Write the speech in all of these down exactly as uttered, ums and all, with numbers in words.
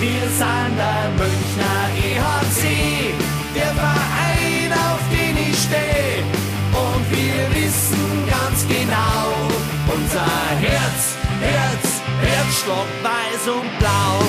Wir sind der Münchner E H C, der Verein, auf den ich stehe. Und wir wissen ganz genau, unser Herz, Herz, Herzschlag weiß und blau.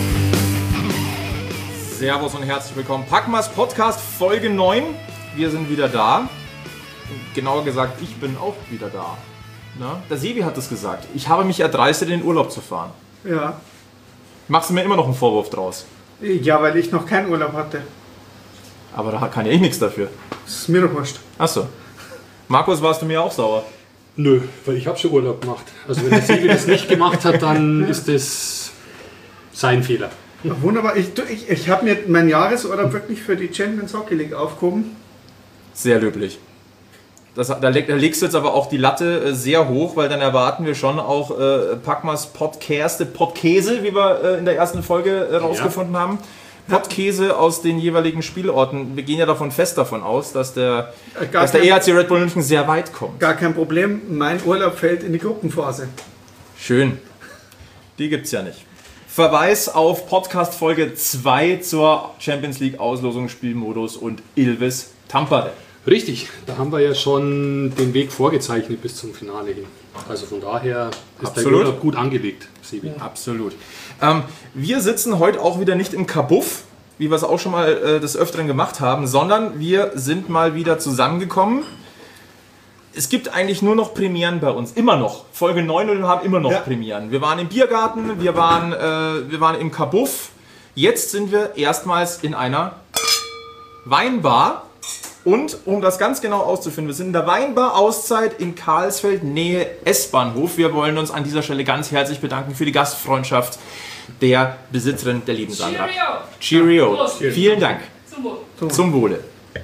Servus und herzlich willkommen. Packmas Podcast Folge neun. Wir sind wieder da. Genauer gesagt, ich bin auch wieder da. Na? Der Sebi hat es gesagt. Ich habe mich erdreistet, in den Urlaub zu fahren. Ja. Machst du mir immer noch einen Vorwurf draus? Ja, weil ich noch keinen Urlaub hatte. Aber da kann ja ich nichts dafür. Das ist mir doch wurscht. Achso. Markus, warst du mir auch sauer? Nö, weil ich habe schon Urlaub gemacht. Also wenn der Sebi das nicht gemacht hat, dann ist das sein Fehler. Ja, wunderbar. Ich, ich, ich habe mir meinen Jahresurlaub wirklich für die Champions Hockey League aufgehoben. Sehr löblich. Das, da, leg, da legst du jetzt aber auch die Latte äh, sehr hoch, weil dann erwarten wir schon auch äh, Packmas Podcaste, Podkäse, wie wir äh, in der ersten Folge äh, rausgefunden ja. haben. Podkäse aus den jeweiligen Spielorten. Wir gehen ja davon fest davon aus, dass der, äh, dass der E H C Red Bull München sehr weit kommt. Gar kein Problem. Mein Urlaub fällt in die Gruppenphase. Schön. Die gibt's ja nicht. Verweis auf Podcast Folge zwei zur Champions League Auslosung, Spielmodus und Ilves Tampere. Richtig, da haben wir ja schon den Weg vorgezeichnet bis zum Finale hin. Also von daher ist Absolut. der Urlaub gut angelegt, Sebi. Ja. Absolut. Ähm, wir sitzen heute auch wieder nicht im Kabuff, wie wir es auch schon mal äh, des Öfteren gemacht haben, sondern wir sind mal wieder zusammengekommen. Es gibt eigentlich nur noch Premieren bei uns, immer noch. Folge neun und wir haben immer noch ja. Premieren. Wir waren im Biergarten, wir waren, äh, wir waren im Kabuff. Jetzt sind wir erstmals in einer Weinbar. Und um das ganz genau auszufinden, wir sind in der Weinbar Auszeit in Karlsfeld, Nähe S-Bahnhof. Wir wollen uns an dieser Stelle ganz herzlich bedanken für die Gastfreundschaft der Besitzerin der lieben Sandra. Cheerio. Cheerio. Vielen Dank. Zum Wohle. Zum Wohle.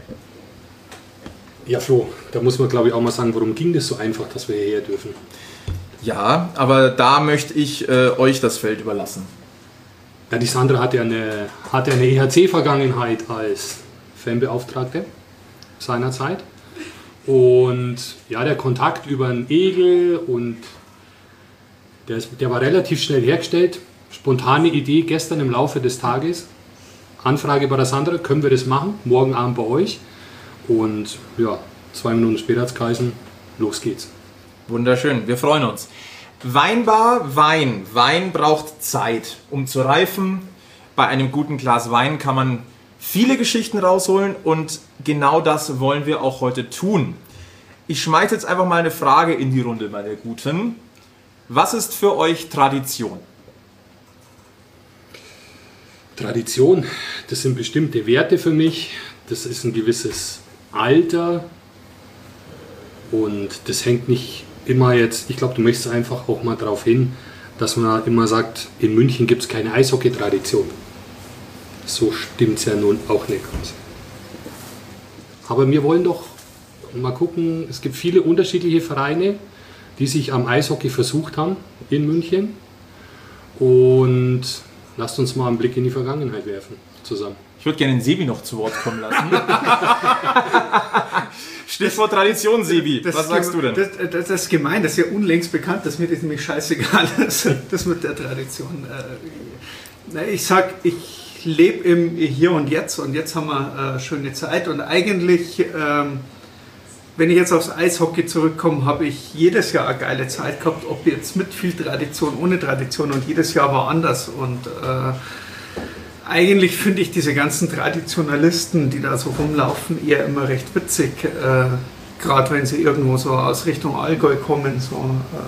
Ja, Flo, da muss man glaube ich auch mal sagen, warum ging das so einfach, dass wir hierher dürfen? Ja, aber da möchte ich äh, euch das Feld überlassen. Ja, die Sandra hat ja eine, hat ja eine E H C-Vergangenheit als Fanbeauftragte seinerzeit. Und ja, der Kontakt über einen Egel und der, ist, der war relativ schnell hergestellt. Spontane Idee gestern im Laufe des Tages. Anfrage bei der Sandra, können wir das machen? Morgen Abend bei euch. Und ja, zwei Minuten später hat es geheißen, los geht's. Wunderschön, wir freuen uns. Weinbar, Wein. Wein braucht Zeit, um zu reifen. Bei einem guten Glas Wein kann man viele Geschichten rausholen und genau das wollen wir auch heute tun. Ich schmeiße jetzt einfach mal eine Frage in die Runde, meine Guten. Was ist für euch Tradition? Tradition, das sind bestimmte Werte für mich. Das ist ein gewisses Alter und das hängt nicht immer jetzt, ich glaube, du möchtest einfach auch mal darauf hin, dass man immer sagt, in München gibt es keine Eishockey-Tradition. So stimmt es ja nun auch nicht ganz. Aber wir wollen doch mal gucken, es gibt viele unterschiedliche Vereine, die sich am Eishockey versucht haben in München. Und lasst uns mal einen Blick in die Vergangenheit werfen zusammen. Ich würde gerne den Sebi noch zu Wort kommen lassen. Stichwort Tradition, Sebi. Das, was sagst du denn? Das, das, das ist gemein, das ist ja unlängst bekannt, dass mir das nämlich scheißegal ist, das mit der Tradition. Äh, ich sag, ich Ich lebe im Hier und Jetzt und jetzt haben wir äh, schöne Zeit und eigentlich, ähm, wenn ich jetzt aufs Eishockey zurückkomme, habe ich jedes Jahr eine geile Zeit gehabt, ob jetzt mit viel Tradition, ohne Tradition und jedes Jahr war anders und äh, eigentlich finde ich diese ganzen Traditionalisten, die da so rumlaufen, eher immer recht witzig, äh, gerade wenn sie irgendwo so aus Richtung Allgäu kommen, so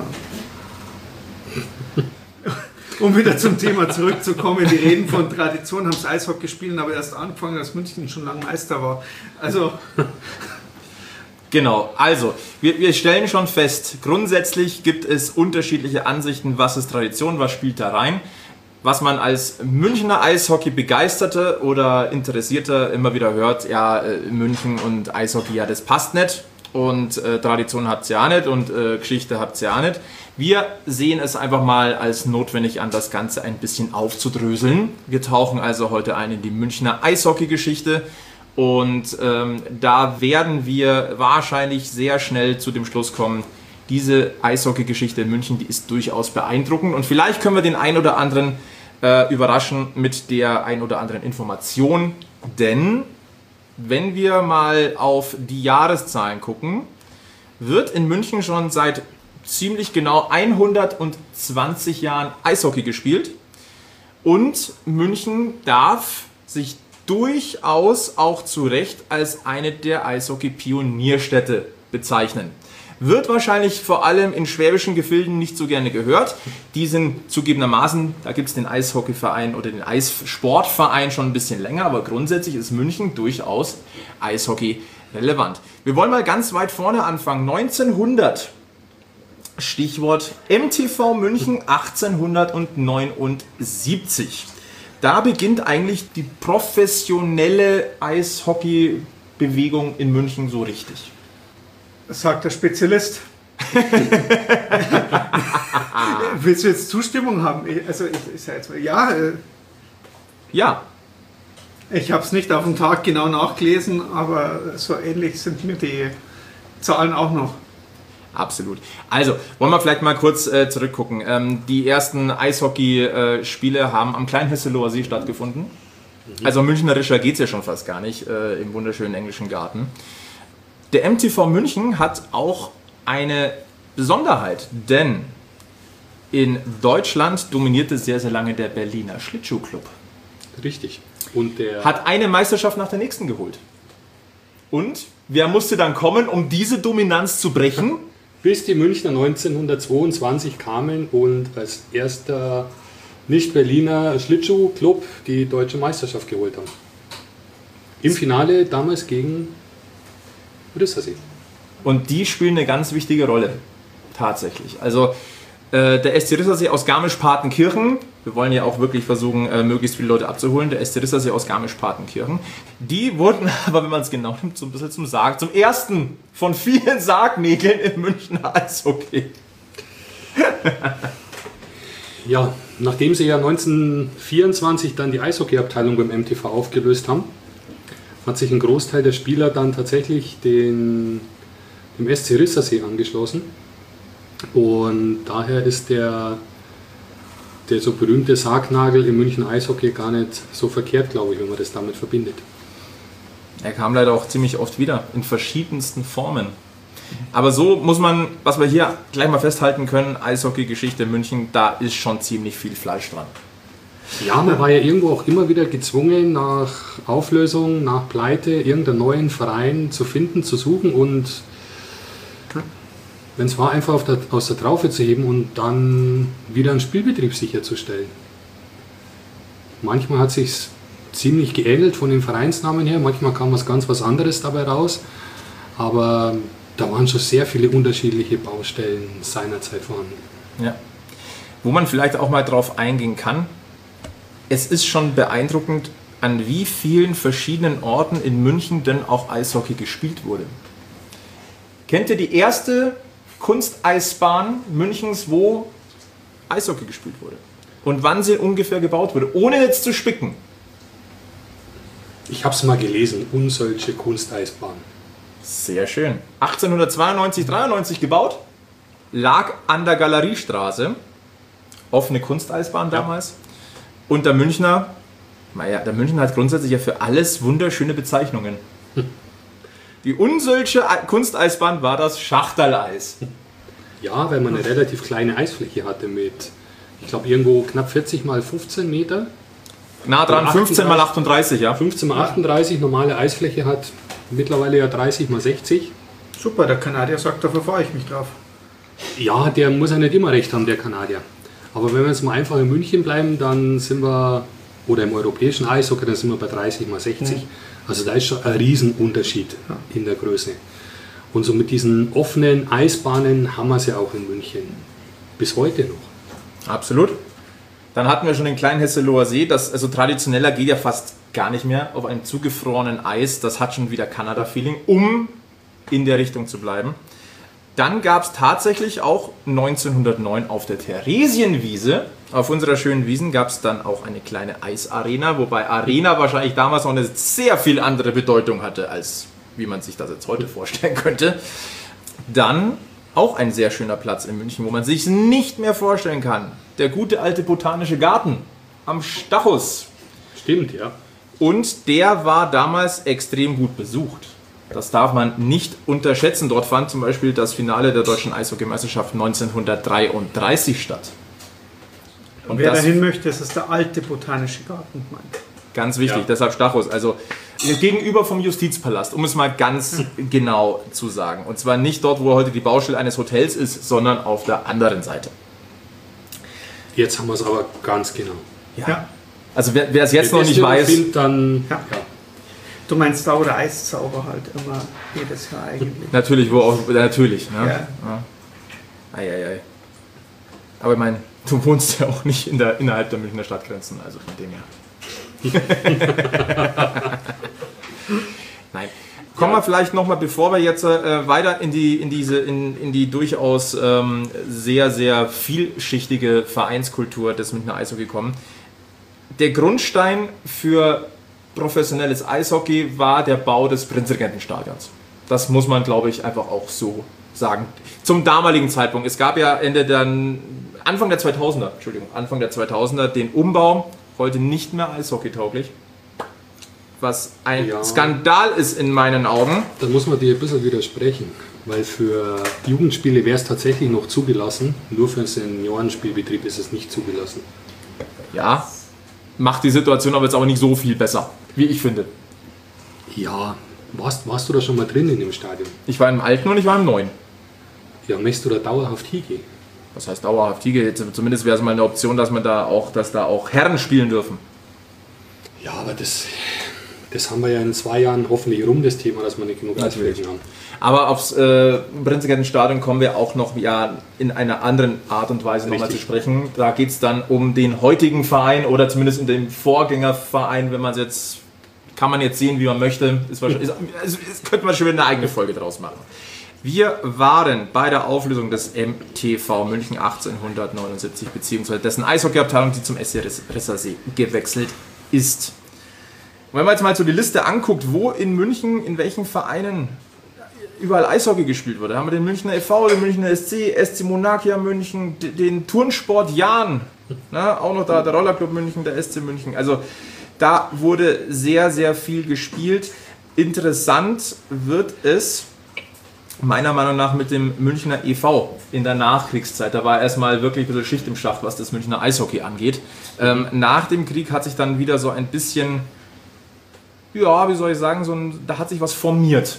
äh, um wieder zum Thema zurückzukommen, die reden von Tradition, haben das Eishockey spielen, aber erst angefangen, als München schon lange Meister war. Also genau, also wir, wir stellen schon fest, grundsätzlich gibt es unterschiedliche Ansichten, was ist Tradition, was spielt da rein. Was man als Münchner Eishockey-Begeisterter oder Interessierter immer wieder hört, ja, München und Eishockey, ja, das passt nicht. Und äh, Tradition habt ihr ja nicht und äh, Geschichte habt ihr ja nicht. Wir sehen es einfach mal als notwendig an, das Ganze ein bisschen aufzudröseln. Wir tauchen also heute ein in die Münchner Eishockey-Geschichte und ähm, da werden wir wahrscheinlich sehr schnell zu dem Schluss kommen, diese Eishockey-Geschichte in München, die ist durchaus beeindruckend und vielleicht können wir den einen oder anderen äh, überraschen mit der ein oder anderen Information, denn wenn wir mal auf die Jahreszahlen gucken, wird in München schon seit ziemlich genau hundertzwanzig Jahren Eishockey gespielt und München darf sich durchaus auch zu Recht als eine der Eishockey-Pionierstädte bezeichnen. Wird wahrscheinlich vor allem in schwäbischen Gefilden nicht so gerne gehört. Die sind zugegebenermaßen, da gibt es den Eishockeyverein oder den Eissportverein schon ein bisschen länger, aber grundsätzlich ist München durchaus Eishockey relevant. Wir wollen mal ganz weit vorne anfangen. neunzehnhundert, Stichwort M T V München achtzehnhundertneunundsiebzig. Da beginnt eigentlich die professionelle Eishockey-Bewegung in München so richtig. Das sagt der Spezialist. Willst du jetzt Zustimmung haben? Also ich, ich sage jetzt mal, ja. Äh, ja. Ich habe es nicht auf den Tag genau nachgelesen, aber so ähnlich sind mir die Zahlen auch noch. Absolut. Also, wollen wir vielleicht mal kurz äh, zurückgucken. Ähm, die ersten Eishockey-Spiele äh, haben am kleinen Hesseloher See stattgefunden. Mhm. Also münchnerischer geht es ja schon fast gar nicht, äh, im wunderschönen englischen Garten. Der M T V München hat auch eine Besonderheit, denn in Deutschland dominierte sehr, sehr lange der Berliner Schlittschuhclub. Richtig. Und der hat eine Meisterschaft nach der nächsten geholt. Und wer musste dann kommen, um diese Dominanz zu brechen? Bis die Münchner neunzehnhundertzweiundzwanzig kamen und als erster Nicht-Berliner Schlittschuhclub die deutsche Meisterschaft geholt haben. Im Finale damals gegen Rissersee. Und die spielen eine ganz wichtige Rolle, tatsächlich. Also äh, der S C Rissersee aus Garmisch-Partenkirchen, wir wollen ja auch wirklich versuchen, äh, möglichst viele Leute abzuholen, der S C Rissersee aus Garmisch-Partenkirchen, die wurden aber, wenn man es genau nimmt, so ein bisschen zum Sarg, zum ersten von vielen Sargnägeln im Münchner Eishockey. Ja, nachdem sie ja neunzehnhundertvierundzwanzig dann die Eishockeyabteilung beim M T V aufgelöst haben, hat sich ein Großteil der Spieler dann tatsächlich den, dem S C Rissersee angeschlossen. Und daher ist der, der so berühmte Sargnagel im München Eishockey gar nicht so verkehrt, glaube ich, wenn man das damit verbindet. Er kam leider auch ziemlich oft wieder, in verschiedensten Formen. Aber so muss man, was wir hier gleich mal festhalten können, Eishockey-Geschichte München, da ist schon ziemlich viel Fleisch dran. Ja, man war ja irgendwo auch immer wieder gezwungen, nach Auflösung, nach Pleite, irgendeinen neuen Verein zu finden, zu suchen und wenn es war, einfach auf der, aus der Traufe zu heben und dann wieder einen Spielbetrieb sicherzustellen. Manchmal hat es sich ziemlich geähnelt von den Vereinsnamen her, manchmal kam was ganz was anderes dabei raus, aber da waren schon sehr viele unterschiedliche Baustellen seinerzeit vorhanden. Ja. Wo man vielleicht auch mal drauf eingehen kann, es ist schon beeindruckend, an wie vielen verschiedenen Orten in München denn auch Eishockey gespielt wurde. Kennt ihr die erste Kunsteisbahn Münchens, wo Eishockey gespielt wurde? Und wann sie ungefähr gebaut wurde, ohne jetzt zu spicken? Ich habe es mal gelesen, Unsölsche Kunsteisbahn. Sehr schön. achtzehnhundertzweiundneunzig, dreiundneunzig gebaut, lag an der Galeriestraße, offene Kunsteisbahn damals. Ja. Und der Münchner, naja, der Münchner hat grundsätzlich ja für alles wunderschöne Bezeichnungen. Hm. Die Unsölsche Kunsteisbahn war das Schachterleis. Ja, weil man eine relativ kleine Eisfläche hatte mit, ich glaube, irgendwo knapp vierzig mal fünfzehn Meter. Nah dran, fünfzehn mal achtunddreißig, ja. fünfzehn mal achtunddreißig, normale Eisfläche hat mittlerweile ja dreißig mal sechzig. Super, der Kanadier sagt, dafür freue ich mich drauf. Ja, der muss ja nicht immer recht haben, der Kanadier. Aber wenn wir jetzt mal einfach in München bleiben, dann sind wir, oder im europäischen Eishockey, dann sind wir bei dreißig mal sechzig. Mhm. Also da ist schon ein Riesenunterschied ja. in der Größe. Und so mit diesen offenen Eisbahnen haben wir es ja auch in München. Bis heute noch. Absolut. Dann hatten wir schon den kleinen Hesseloher See. Das, also traditioneller geht ja fast gar nicht mehr auf einem zugefrorenen Eis. Das hat schon wieder Kanada-Feeling, um in der Richtung zu bleiben. Dann gab es tatsächlich auch neunzehnhundertneun auf der Theresienwiese, auf unserer schönen Wiesn, gab es dann auch eine kleine Eisarena, wobei Arena wahrscheinlich damals noch eine sehr viel andere Bedeutung hatte, als wie man sich das jetzt heute vorstellen könnte. Dann auch ein sehr schöner Platz in München, wo man sich nicht mehr vorstellen kann. Der gute alte Botanische Garten. am Stachus. Stimmt, ja. Und der war damals extrem gut besucht. Das darf man nicht unterschätzen. Dort fand zum Beispiel das Finale der deutschen Eishockeymeisterschaft neunzehnhundertdreiunddreißig statt. Und wer dahin möchte, ist es der alte Botanische Garten. Ganz wichtig, Ja. deshalb Stachus. Also gegenüber vom Justizpalast, um es mal ganz genau zu sagen. Und zwar nicht dort, wo heute die Baustelle eines Hotels ist, sondern auf der anderen Seite. Jetzt haben wir es aber ganz genau. Ja. Also wer, wer es jetzt Wenn noch das nicht jemand weiß, findet, dann Ja. ja. Du meinst da, wo der Eiszauber halt immer jedes Jahr eigentlich. natürlich, wo auch, natürlich. Ne? Ja. Ja. Ei, ei, ei. Aber ich meine, du wohnst ja auch nicht in der, innerhalb der Münchner Stadtgrenzen, also von dem her. Nein. Kommen wir vielleicht nochmal, bevor wir jetzt äh, weiter in die, in diese, in, in die durchaus ähm, sehr, sehr vielschichtige Vereinskultur des Münchner Eishockey kommen. Der Grundstein für professionelles Eishockey war der Bau des Prinzregentenstadions. Das muss man, glaube ich, einfach auch so sagen. Zum damaligen Zeitpunkt. Es gab ja Ende der, Anfang der zweitausender, Entschuldigung, Anfang der zweitausender den Umbau, heute nicht mehr eishockeytauglich. Was ein Ja. Skandal ist in meinen Augen. Da muss man dir ein bisschen widersprechen, weil für Jugendspiele wäre es tatsächlich noch zugelassen, nur für den Seniorenspielbetrieb ist es nicht zugelassen. Ja, macht die Situation aber jetzt aber nicht so viel besser, wie ich finde. Ja, warst, warst du da schon mal drin in dem Stadion? Ich war im Alten und ich war im Neuen. Ja, möchtest du da dauerhaft hingehen? Was heißt dauerhaft? Hier, zumindest wäre es mal eine Option, dass man da auch, dass da auch Herren spielen dürfen. Ja, aber das, das haben wir ja in zwei Jahren hoffentlich rum, das Thema, dass wir nicht genug Natürlich. Eisflächen haben. Aber aufs äh, Prinzregentenstadion kommen wir auch noch ja, in einer anderen Art und Weise nochmal zu Richtig. sprechen. Da geht es dann um den heutigen Verein oder zumindest in dem Vorgängerverein, wenn man es jetzt, kann man jetzt sehen, wie man möchte. Ist wahrscheinlich, ist, ist, könnte man schon wieder eine eigene Folge draus machen. Wir waren bei der Auflösung des M T V München achtzehnhundertneunundsiebzig, beziehungsweise dessen Eishockeyabteilung, die zum S C Rissersee gewechselt ist. Und wenn man jetzt mal so die Liste anguckt, wo in München, in welchen Vereinen überall Eishockey gespielt wurde, haben wir den Münchner e V, den Münchner S C, S C Monakia München, den Turnsport Jahn, ne, auch noch da der Rollerclub München, der S C München. Also da wurde sehr, sehr viel gespielt. Interessant wird es meiner Meinung nach mit dem Münchner e V in der Nachkriegszeit. Da war erstmal wirklich ein bisschen Schicht im Schacht, was das Münchner Eishockey angeht. Ähm, nach dem Krieg hat sich dann wieder so ein bisschen, ja, wie soll ich sagen, so ein, da hat sich was formiert.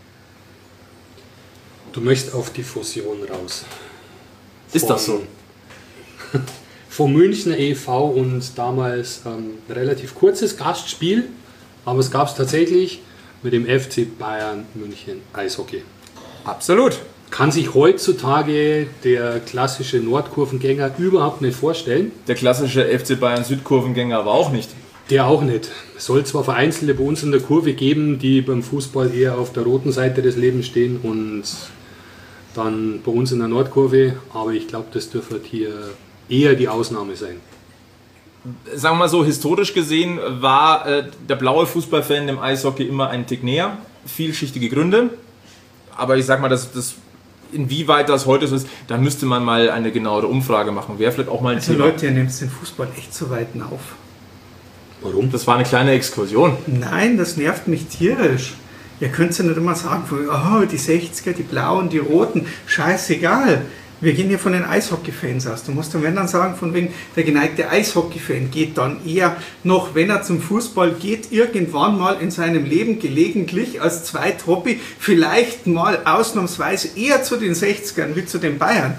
Du möchtest auf die Fusion raus. Ist das so? Vom Münchner e V und damals ähm, relativ kurzes Gastspiel, aber es gab es tatsächlich mit dem F C Bayern München Eishockey. Absolut. Kann sich heutzutage der klassische Nordkurvengänger überhaupt nicht vorstellen. Der klassische F C Bayern Südkurvengänger aber auch nicht. Der auch nicht. Es soll zwar Vereinzelte bei uns in der Kurve geben, die beim Fußball eher auf der roten Seite des Lebens stehen und dann bei uns in der Nordkurve, aber ich glaube, das dürfte hier eher die Ausnahme sein. Sagen wir mal so, historisch gesehen war äh, der blaue Fußballfan dem Eishockey immer ein Tick näher. Vielschichtige Gründe. Aber ich sag mal, dass das, inwieweit das heute so ist, da müsste man mal eine genauere Umfrage machen. Wäre vielleicht auch mal ein Also Thema. Leute, ihr nehmt den Fußball echt zu weit auf. Warum? Das war eine kleine Exkursion. Nein, das nervt mich tierisch. Ihr könnt ja nicht immer sagen, oh, die sechziger, die Blauen, die Roten, scheißegal. Wir gehen hier von den Eishockey-Fans aus. Du musst dann, wenn dann sagen, von wegen der geneigte Eishockey-Fan geht dann eher noch, wenn er zum Fußball geht, irgendwann mal in seinem Leben gelegentlich als Zweithobby vielleicht mal ausnahmsweise eher zu den sechzigern wie zu den Bayern.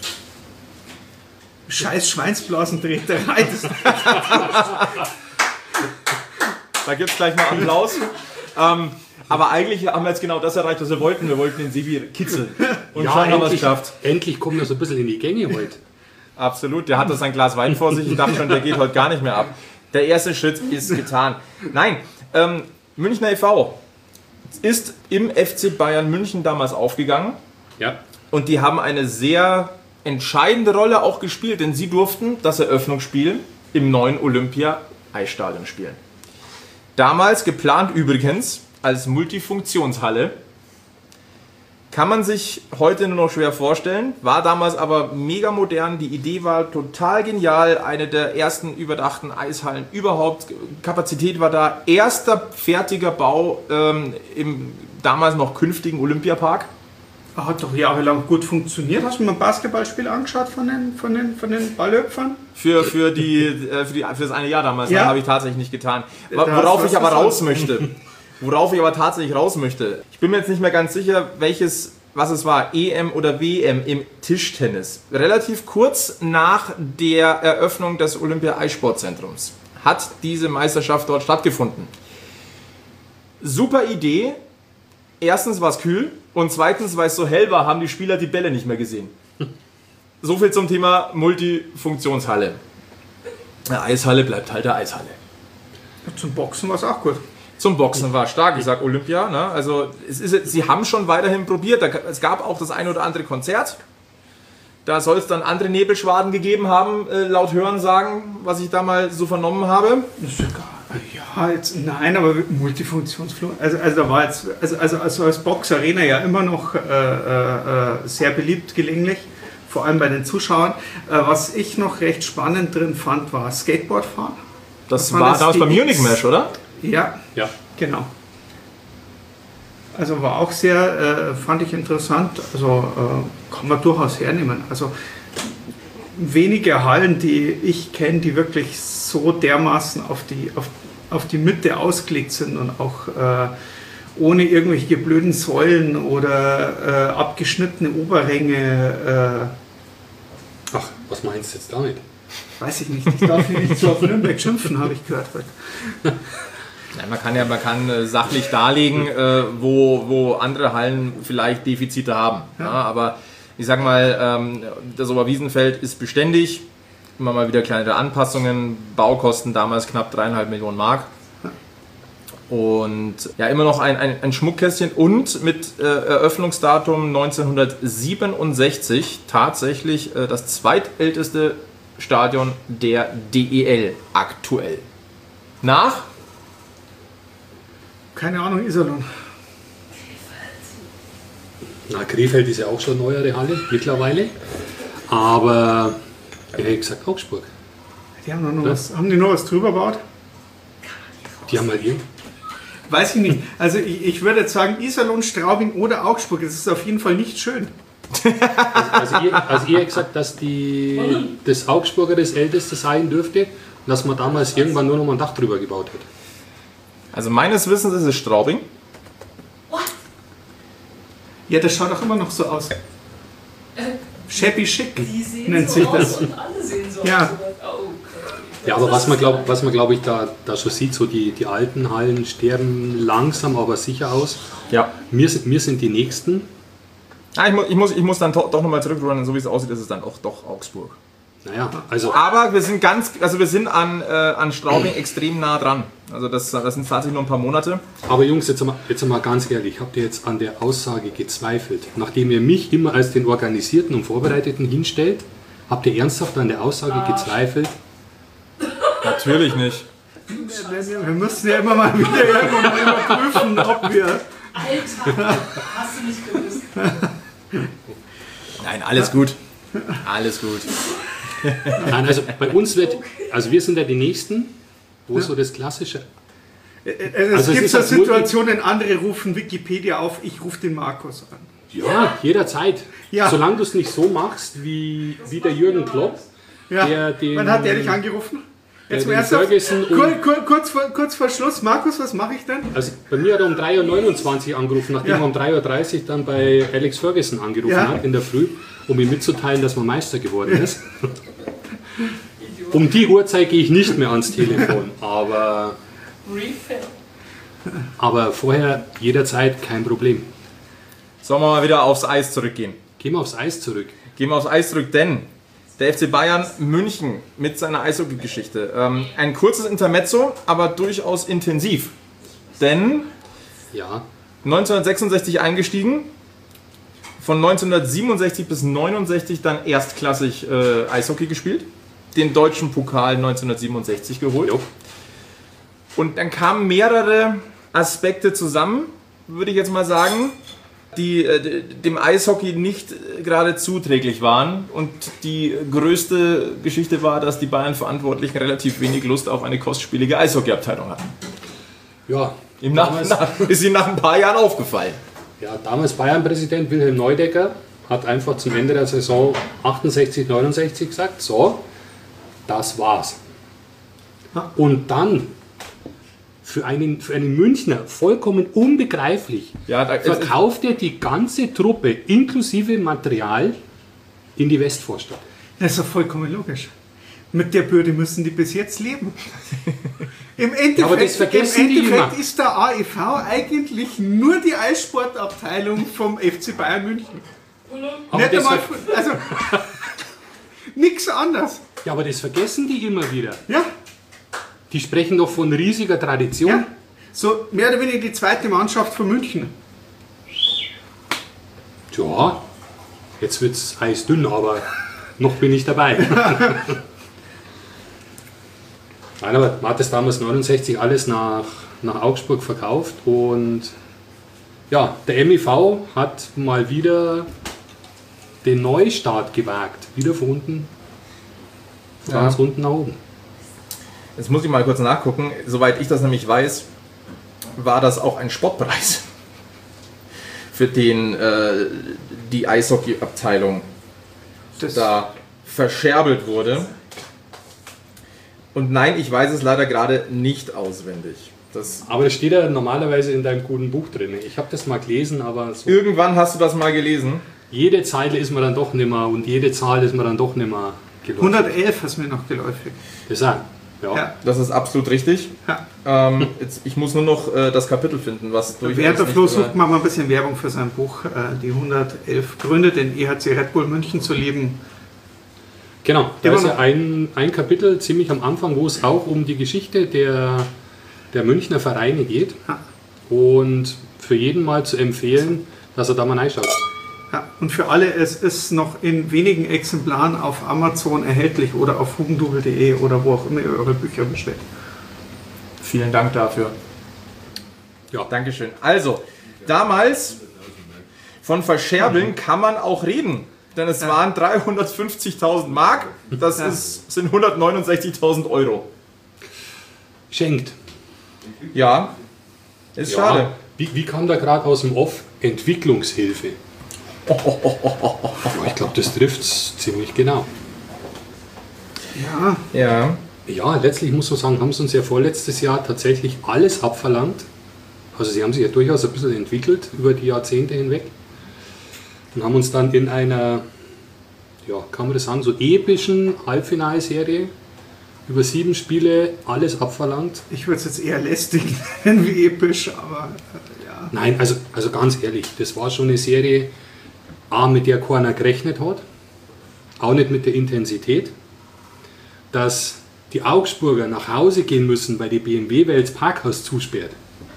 Scheiß Schweinsblasentreterei. Das Da gibt es gleich mal Applaus. ähm, aber eigentlich haben wir jetzt genau das erreicht, was wir wollten. Wir wollten den Sebi kitzeln. Und schon haben wir es endlich, geschafft. endlich kommt er so ein bisschen in die Gänge heute. Absolut. Der hat das ein Glas Wein vor sich. Ich dachte schon, der geht heute gar nicht mehr ab. Der erste Schritt ist getan. Nein, ähm, Münchner e V ist im F C Bayern München damals aufgegangen. Ja. Und die haben eine sehr entscheidende Rolle auch gespielt, denn sie durften das Eröffnungsspiel im neuen Olympia-Eisstadion spielen. Damals geplant übrigens als Multifunktionshalle, Kann man sich heute nur noch schwer vorstellen, war damals aber mega modern. Die Idee war total genial. Eine der ersten überdachten Eishallen überhaupt. Kapazität war da. Erster fertiger Bau ähm, im damals noch künftigen Olympiapark. Hat doch jahrelang gut funktioniert. Hast du mal ein Basketballspiel angeschaut von den, von den, von den Ballhüpfern? Für, für, die, äh, für, die, für das eine Jahr damals, ja. habe ich tatsächlich nicht getan. Worauf ich aber raus möchte, worauf ich aber tatsächlich raus möchte, ich bin mir jetzt nicht mehr ganz sicher, welches, was es war, E M oder W M im Tischtennis. Relativ kurz nach der Eröffnung des Olympia-Eissportzentrums hat diese Meisterschaft dort stattgefunden. Super Idee. Erstens war es kühl und zweitens, weil es so hell war, haben die Spieler die Bälle nicht mehr gesehen. So viel zum Thema Multifunktionshalle. Eine Eishalle bleibt halt der Eishalle. Zum Boxen war es auch gut. Zum Boxen war stark, ich sag Olympia. Ne? Also es ist, sie haben schon weiterhin probiert. Es gab auch das ein oder andere Konzert. Da soll es dann andere Nebelschwaden gegeben haben, laut Hörensagen, was ich da mal so vernommen habe. Das ist egal. Ja, jetzt, nein, aber Multifunktionsflur. Also, also da war jetzt, also, also, also als Boxarena ja immer noch äh, äh, sehr beliebt gelegentlich, vor allem bei den Zuschauern. Äh, was ich noch recht spannend drin fand, war Skateboardfahren. Das war das damals beim Munich Mesh, oder? Ja, Ja. genau. Also war auch sehr, äh, fand ich interessant. Also äh, kann man durchaus hernehmen. Also wenige Hallen, die ich kenne, die wirklich so dermaßen auf die, auf, auf die Mitte ausgelegt sind und auch äh, ohne irgendwelche blöden Säulen oder äh, abgeschnittene Oberränge. Ach, was meinst du jetzt damit? Äh, weiß ich nicht, ich darf hier nicht so auf Nürnberg schimpfen, habe ich gehört. Ja, man kann ja man kann äh, sachlich darlegen, äh, wo, wo andere Hallen vielleicht Defizite haben. Ja. Ja, aber ich sag mal, ähm, das Oberwiesenfeld ist beständig. Immer mal wieder kleinere Anpassungen. Baukosten damals knapp dreieinhalb Millionen Mark. Und ja, immer noch ein, ein, ein Schmuckkästchen. Und mit äh, Eröffnungsdatum neunzehnhundertsiebenundsechzig tatsächlich äh, das zweitälteste Stadion der D E L aktuell. Nach? Keine Ahnung, Iserlohn. Na, Krefeld ist ja auch schon eine neuere Halle mittlerweile. Aber ich hätte gesagt Augsburg. Die haben, noch was, haben die noch was drüber gebaut? Die haben halt hier. Weiß ich nicht. Also ich, ich würde jetzt sagen Iserlohn, Straubing oder Augsburg. Das ist auf jeden Fall nicht schön. Also, also, ihr, also ihr habt gesagt, dass die, das Augsburger das älteste sein dürfte und dass man damals irgendwann nur noch mal ein Dach drüber gebaut hat. Also meines Wissens ist es Straubing. Ja, das schaut auch immer noch so aus. Shabby chic nennt so sich das. Und alle sehen so Ja. aus. Oh, Ja, aber was man glaube was man, glaub ich da, da schon sieht, so die, die alten Hallen sterben langsam, aber sicher aus. Ja. Wir sind, wir sind die Nächsten. Ah, ich, muss, ich, muss, ich muss dann doch, doch nochmal zurückrudern, so wie es aussieht, ist es dann auch doch Augsburg. Naja, also Aber wir sind ganz, also wir sind an, äh, an Straubing extrem nah dran. Also das, das sind tatsächlich nur ein paar Monate. Aber Jungs, jetzt mal, jetzt mal ganz ehrlich, habt ihr jetzt an der Aussage gezweifelt? Nachdem ihr mich immer als den Organisierten und Vorbereiteten hinstellt, habt ihr ernsthaft an der Aussage gezweifelt? Natürlich nicht. Wir müssen ja immer mal wieder irgendwann überprüfen, ob wir... Alter, hast du nicht gewusst. Nein, alles gut. Alles gut. Nein, also bei uns wird, also wir sind ja die Nächsten, wo so das klassische... Es Also es gibt ist so das Multi- Situationen, andere rufen Wikipedia auf, ich rufe den Markus an. Ja, jederzeit. Ja. Solange du es nicht so machst wie, wie der Jürgen Klopp, Ja. der den... Wann hat der dich angerufen? Jetzt den mal ernsthaft? Ferguson um- Kur, kur, kurz, vor, kurz vor Schluss, Markus, was mache ich denn? Also bei mir hat er um drei Uhr neunundzwanzig angerufen, nachdem Ja. er um drei Uhr dreißig dann bei Alex Ferguson angerufen Ja. hat in der Früh, um ihm mitzuteilen, dass man Meister geworden ist. Um die Uhrzeit gehe ich nicht mehr ans Telefon, aber, Refill. aber vorher jederzeit kein Problem. Sollen wir mal wieder aufs Eis zurückgehen? Gehen wir aufs Eis zurück. Gehen wir aufs Eis zurück, denn der F C Bayern München mit seiner Eishockey-Geschichte. Ähm, ein kurzes Intermezzo, aber durchaus intensiv. Denn Ja, neunzehnhundertsechsundsechzig eingestiegen, von neunzehnhundertsiebenundsechzig bis neunundsechzig dann erstklassig äh, Eishockey gespielt, den deutschen Pokal neunzehnhundertsiebenundsechzig geholt. jo. Und dann kamen mehrere Aspekte zusammen, würde ich jetzt mal sagen. die äh, dem Eishockey nicht gerade zuträglich waren. Und die größte Geschichte war, dass die Bayern-Verantwortlichen relativ wenig Lust auf eine kostspielige Eishockeyabteilung hatten. Ja, Im nach, damals, nach, ist ihnen nach ein paar Jahren aufgefallen. ja, damals Bayern-Präsident Wilhelm Neudecker hat einfach zum Ende der Saison achtundsechzig neunundsechzig gesagt, so, das war's. Und dann für einen, für einen Münchner vollkommen unbegreiflich Ja, da, verkauft er die ganze Truppe inklusive Material in die Westvorstadt. Das ist doch vollkommen logisch. Mit der Bürde müssen die bis jetzt leben. Im Endeffekt, Ja, aber das vergessen im die Endeffekt immer. ist der A E V eigentlich nur die Eissportabteilung vom F C Bayern München. Aber Nicht das, einmal, ver also nichts anderes. ja, aber das vergessen die immer wieder. Ja, Die sprechen doch von riesiger Tradition. ja. So mehr oder weniger die zweite Mannschaft von München. Ja, jetzt wird es eisdünn, aber noch bin ich dabei. Nein, aber man hat das damals neunundsechzig alles nach, nach Augsburg verkauft und ja, der M I V hat mal wieder den Neustart gewagt. Wieder von unten, von Ja. ganz unten nach oben. Jetzt muss ich mal kurz nachgucken. Soweit ich das nämlich weiß, war das auch ein Spottpreis, für den äh, die Eishockey-Abteilung Das, da verscherbelt wurde. Und nein, ich weiß es leider gerade nicht auswendig. Das, Aber das steht ja normalerweise in deinem guten Buch drin. Ich habe das mal gelesen, aber so irgendwann hast du das mal gelesen. jede Zeile ist mir dann doch nimmer und jede Zahl ist mir dann doch nimmer geläufig. hundertelf ist mir noch geläufig. Das auch. Ja. Ja. Das ist absolut richtig. Ja. Ähm, jetzt, ich muss nur noch äh, das Kapitel finden, was durchaus Während der nicht Flo über- sucht, machen wir ein bisschen Werbung für sein Buch, äh, die hundertelf Gründe, den E H C Red Bull München zu lieben. Genau, da Immer ist ja noch- ein, ein Kapitel ziemlich am Anfang, wo es auch um die Geschichte der, der Münchner Vereine geht. Ja. Und für jeden mal zu empfehlen, dass er da mal reinschaut. Ja, und für alle, es ist noch in wenigen Exemplaren auf Amazon erhältlich oder auf hugendubel punkt de oder wo auch immer ihr eure Bücher bestellt. Vielen Dank dafür. Ja. Dankeschön. Also, damals von Verscherbeln kann man auch reden. Denn es Ja. waren dreihundertfünfzigtausend Mark, das Ja. ist, sind hundertneunundsechzigtausend Euro. Schenkt. Ja, ist schade. Wie, wie kam da gerade aus dem Off? Entwicklungshilfe. Ja, ich glaube, das trifft es ziemlich genau. Ja, Ja, Ja, letztlich muss man sagen, haben sie uns ja vorletztes Jahr tatsächlich alles abverlangt. Also sie haben sich ja durchaus ein bisschen entwickelt über die Jahrzehnte hinweg und haben uns dann in einer, ja, kann man das sagen, so epischen Halbfinalserie über sieben Spiele alles abverlangt. ich würde es jetzt eher lästig nennen wie episch, aber äh, ja. Nein, also, also ganz ehrlich, das war schon eine Serie, A, mit der keiner gerechnet hat, auch nicht mit der Intensität, dass die Augsburger nach Hause gehen müssen, weil die B M W-Welt das Parkhaus zusperrt.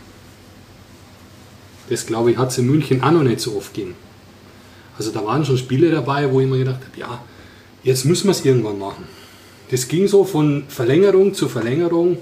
Das, glaube ich, hat es in München auch noch nicht so oft gegeben. Also da waren schon Spiele dabei, wo ich mir gedacht habe, ja, jetzt müssen wir es irgendwann machen. Das ging so von Verlängerung zu Verlängerung.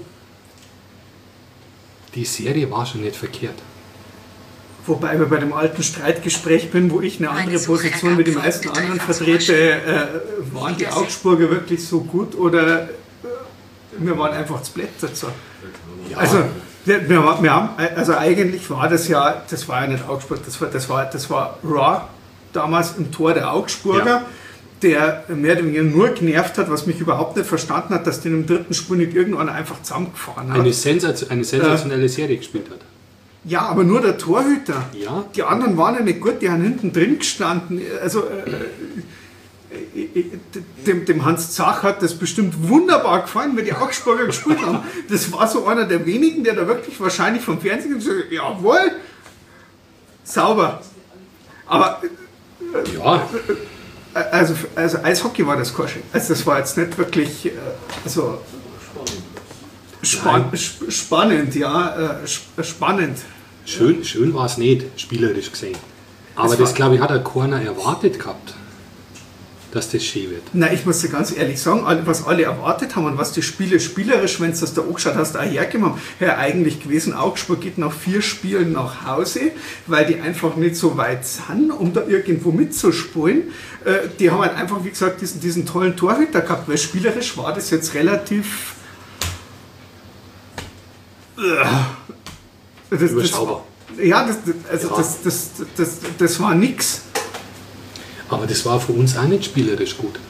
Die Serie war schon nicht verkehrt. Wobei wir bei dem alten Streitgespräch bin, wo ich eine andere Eine Suche Position mit den ergab meisten von anderen Dreifachsmaschine. vertrete, äh, waren die Augsburger wirklich so gut oder äh, wir waren einfach das Blätter. Ja, Also, wir, wir, wir haben, also eigentlich war das ja, das war ja nicht Augsburg, das war, das war, das war Raw damals im Tor der Augsburger, Ja. der mehr oder weniger nur genervt hat, was mich überhaupt nicht verstanden hat, dass den im dritten Spiel nicht irgendwann einfach zusammengefahren hat. eine, Sensation, eine sensationelle Serie gespielt hat. Ja, aber nur der Torhüter. Ja. Die anderen waren ja nicht gut, die haben hinten drin gestanden. Also äh, äh, dem, dem Hans Zach hat das bestimmt wunderbar gefallen, wenn die Augsburger gespielt haben. Das war so einer der wenigen, der da wirklich wahrscheinlich vom Fernsehen gesagt hat, jawohl, sauber. Aber Ja, äh, also, also Eishockey war das Korsche. Also das war jetzt nicht wirklich äh, also span sp spannend, ja, äh, sp spannend. schön, schön war es nicht, spielerisch gesehen. Aber Es das, war- glaube ich, hat der Corner erwartet gehabt. dass das schön wird. Na, ich muss dir ganz ehrlich sagen, alle- was alle erwartet haben und was die Spiele spielerisch, wenn du das da angeschaut hast, auch hergegeben haben, ja eigentlich gewesen, Augsburg geht nach vier Spielen nach Hause, weil die einfach nicht so weit sind, um da irgendwo mitzuspielen. Äh, Die haben halt einfach, wie gesagt, diesen, diesen tollen Torhüter gehabt, weil spielerisch war das jetzt relativ... Das, das, Überschaubar. ja, das, also Ja. Das, das, das, das war nix. Aber das war für uns auch nicht spielerisch gut.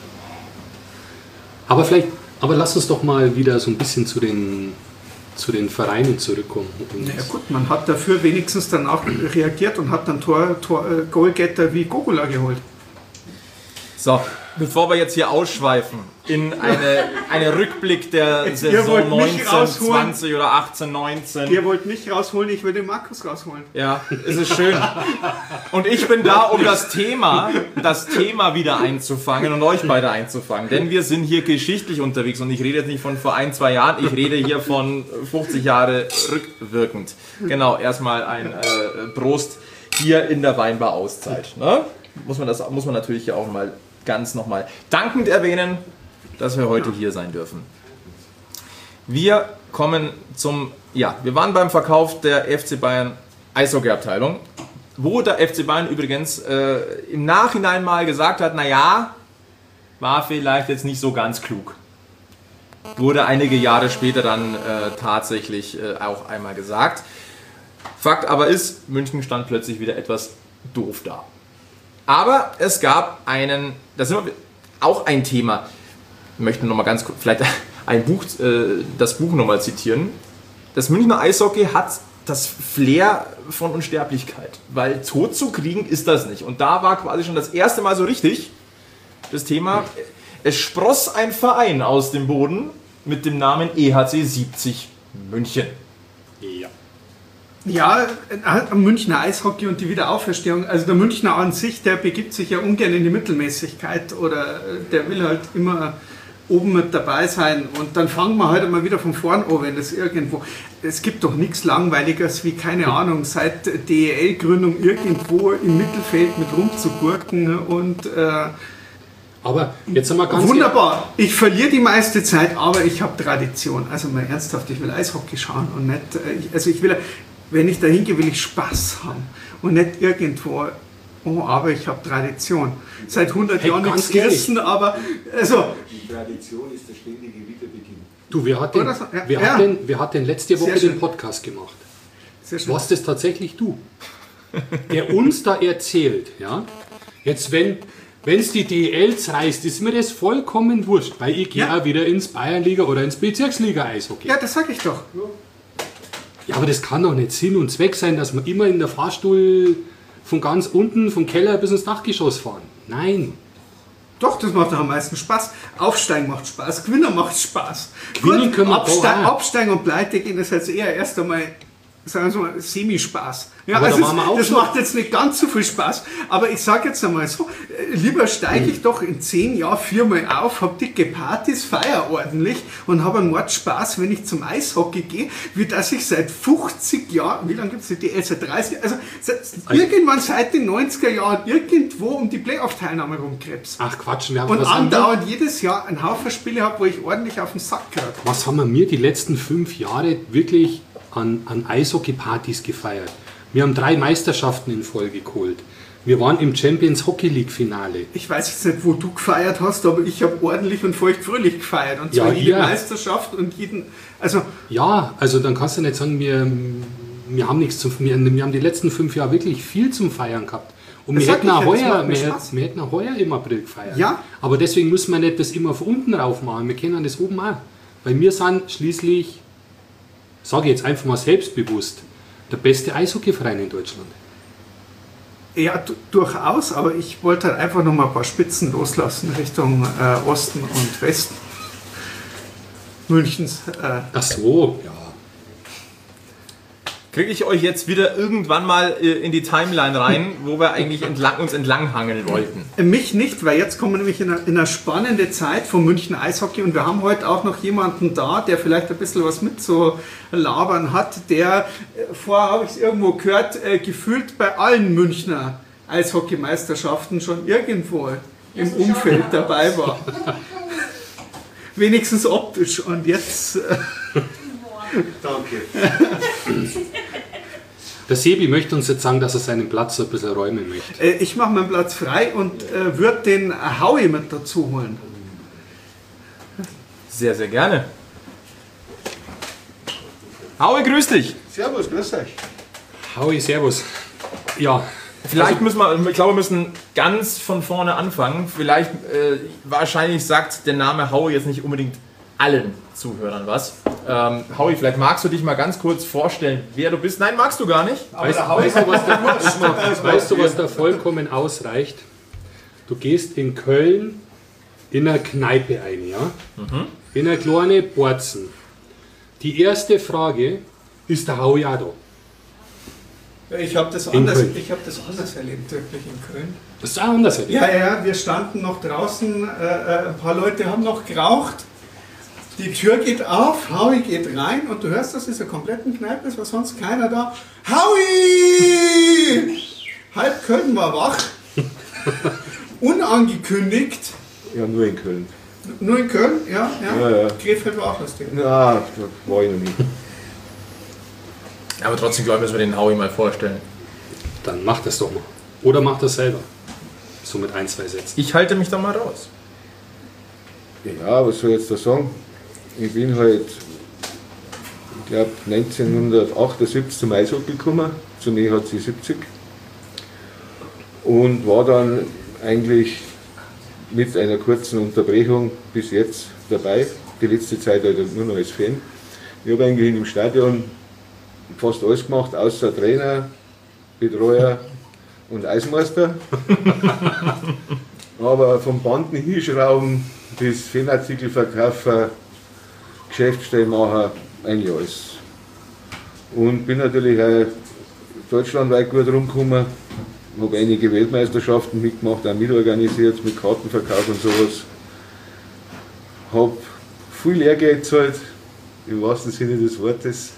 Aber vielleicht, aber lass uns doch mal wieder so ein bisschen zu den, zu den Vereinen zurückkommen. Und Ja gut, man hat dafür wenigstens danach reagiert und hat dann Tor, Tor, äh, Goalgetter wie Gogula geholt. So, bevor wir jetzt hier ausschweifen in eine, eine Rückblick der Jetzt, ihr Saison wollt mich neunzehn rausholen. zwanzig oder achtzehn neunzehn. Ihr wollt mich rausholen, ich will den Markus rausholen. Ja, es ist schön. Und ich bin da, um das Thema, das Thema wieder einzufangen und euch beide einzufangen. Denn wir sind hier geschichtlich unterwegs und ich rede jetzt nicht von vor ein, zwei Jahren, ich rede hier von fünfzig Jahre rückwirkend. Genau, erstmal ein äh, Prost hier in der Weinbar Auszeit. Ne? Muss man das muss man natürlich hier auch mal ganz nochmal dankend erwähnen, dass wir heute hier sein dürfen. Wir kommen zum, ja, wir waren beim Verkauf der F C Bayern Eishockey-Abteilung, wo der F C Bayern übrigens äh, im Nachhinein mal gesagt hat, naja, war vielleicht jetzt nicht so ganz klug. Wurde einige Jahre später dann äh, tatsächlich äh, auch einmal gesagt. Fakt aber ist, München stand plötzlich wieder etwas doof da. Aber es gab einen, das ist auch ein Thema, ich möchte nochmal ganz kurz, vielleicht ein Buch, äh, das Buch nochmal zitieren. Das Münchner Eishockey hat das Flair von Unsterblichkeit, weil tot zu kriegen ist das nicht. Und da war quasi schon das erste Mal so richtig das Thema, es spross ein Verein aus dem Boden mit dem Namen E H C siebzig München. Ja. Ja, äh, Münchner Eishockey und die Wiederauferstehung. Also der Münchner an sich, der begibt sich ja ungern in die Mittelmäßigkeit oder äh, der will halt immer oben mit dabei sein. Und dann fangen wir halt mal wieder von vorn an, wenn das irgendwo... Es gibt doch nichts Langweiligeres wie, keine Ahnung, seit D E L-Gründung irgendwo im Mittelfeld mit rumzugurken und... Äh, Aber jetzt sind wir ganz wunderbar. Ich verliere die meiste Zeit, aber ich habe Tradition. Also mal ernsthaft, ich will Eishockey schauen und nicht... äh, ich- Also ich will... Wenn ich da hingehe, will ich Spaß haben und nicht irgendwo, oh, aber ich habe Tradition. Seit hundert Hey, Jahren ganz nichts ehrlich. gerissen, aber also, Die Tradition ist der ständige Wiederbeginn. Du, wer hat denn, Oder so, ja. wer Ja. hat denn, wer hat denn letzte Woche schön. den Podcast gemacht? sehr schön. Was das tatsächlich du? Der uns da erzählt, ja? Jetzt, wenn es die D L reißt, ist mir das vollkommen wurscht, weil ich gehe Ja. auch wieder ins Bayernliga oder ins Bezirksliga-Eishockey. Ja, das sage ich doch. Ja, aber das kann doch nicht Sinn und Zweck sein, dass wir immer in der Fahrstuhl von ganz unten, vom Keller bis ins Dachgeschoss fahren. Nein. Doch, das macht doch am meisten Spaß. Aufsteigen macht Spaß, Gewinner macht Spaß. Gewinnen können wir Abste da auch. Absteigen und Pleite gehen ist jetzt eher erst einmal, sagen wir mal, Semi-Spaß. Ja, Aber da also waren wir es- auch das so. macht jetzt nicht ganz so viel Spaß. Aber ich sage jetzt einmal so, äh, lieber steige ich doch in zehn Jahren viermal auf, habe dicke Partys, feier ordentlich und habe einen Mord Spaß, wenn ich zum Eishockey gehe, wie dass ich seit fünfzig Jahren, wie lange gibt es die D L? Seit dreißig, also seit, irgendwann seit den neunziger Jahren irgendwo um die Playoff-Teilnahme rumkrebs. Ach Quatsch, wir haben, Und was, haben wir, andauernd jedes Jahr einen Haufen Spiele habe, wo ich ordentlich auf den Sack kriege. was haben wir mir die letzten fünf Jahre wirklich an, an Eishockey-Partys gefeiert? Wir haben drei Meisterschaften in Folge geholt. Wir waren im Champions Hockey League Finale. Ich weiß jetzt nicht, wo du gefeiert hast, aber ich habe ordentlich und feuchtfröhlich gefeiert. Und zwar Ja, jede hier. Meisterschaft und jeden. Also, Ja, also dann kannst du nicht sagen, wir, wir haben nichts zum wir, wir haben die letzten fünf Jahre wirklich viel zum Feiern gehabt. Und Das wir sag hätten, ich auch ja, das heuer, macht mir wir, Spaß. hätten- wir hätten auch heuer im April gefeiert. Ja. Aber deswegen müssen wir nicht das immer von unten rauf machen. Wir können das oben auch. Weil wir sind schließlich, sage ich jetzt einfach mal selbstbewusst, der beste Eishockeyverein in Deutschland. ja, du- durchaus, aber ich wollte halt einfach noch mal ein paar Spitzen loslassen Richtung äh, Osten und Westen Münchens. Äh, Ach so, ja. Kriege ich euch jetzt wieder irgendwann mal äh, in die Timeline rein, wo wir eigentlich entlang, uns entlanghangeln wollten? Mich nicht, weil jetzt kommen wir nämlich in eine, in eine spannende Zeit vom München Eishockey und wir haben heute auch noch jemanden da, der vielleicht ein bisschen was mit zu labern hat, der, äh, vorher habe ich es irgendwo gehört, äh, gefühlt bei allen Münchner Eishockeymeisterschaften schon irgendwo im Umfeld dabei war. Wenigstens optisch. Und jetzt... Äh, Danke. Der Sebi möchte uns jetzt sagen, dass er seinen Platz so ein bisschen räumen möchte. äh, ich mache meinen Platz frei und äh, würde den Howie mit dazu holen. Sehr, sehr gerne. Howie, grüß dich. Servus, grüß euch. Howie, servus. Ja, Vielleicht müssen wir, ich glaube, wir müssen ganz von vorne anfangen. Vielleicht, äh, wahrscheinlich sagt der Name Howie jetzt nicht unbedingt allen Zuhörern was. Ähm, Howie, vielleicht magst du dich mal ganz kurz vorstellen, wer du bist. Nein, magst du gar nicht. weißt, weißt, du, was da, weißt du, was da vollkommen ausreicht? Du gehst in Köln in eine Kneipe ein, ja? Mhm. In eine kleine Borzen. Die erste Frage, ist der Howie auch da? Ich habe das, In anders- Köln. ich hab das anders erlebt, wirklich in Köln. Das ist auch anders. Ja, ja, wir standen noch draußen, äh, äh, ein paar Leute haben noch geraucht. Die Tür geht auf, Howie geht rein und du hörst, das ist eine komplette Kneipe, es war sonst keiner da. Howie! Halb Köln war wach, unangekündigt. Ja, nur in Köln. Nur in Köln, ja, ja. Ja, ja. Krefeld war auch lustig. Na, da war ich noch nie. Aber trotzdem, glaube ich, müssen wir den Howie mal vorstellen. Dann mach das doch mal. Oder mach das selber. So mit ein, zwei Sätzen. Ich halte mich da mal raus. Ja, was soll ich jetzt da sagen? Ich bin halt, ich glaube, neunzehnhundertachtundsiebzig zum Eishockey gekommen, zum E H C siebzig. Und war dann eigentlich mit einer kurzen Unterbrechung bis jetzt dabei. Die letzte Zeit halt nur noch als Fan. Ich habe eigentlich im Stadion fast alles gemacht, außer Trainer, Betreuer und Eismeister. Aber vom Banden hinschrauben bis Fanartikelverkäufer, Geschäftsstellenmacher, eigentlich alles. Und bin natürlich auch deutschlandweit gut rumgekommen, habe einige Weltmeisterschaften mitgemacht, auch mitorganisiert mit Kartenverkauf und sowas. Habe viel Lehrgeld gezahlt, im wahrsten Sinne des Wortes.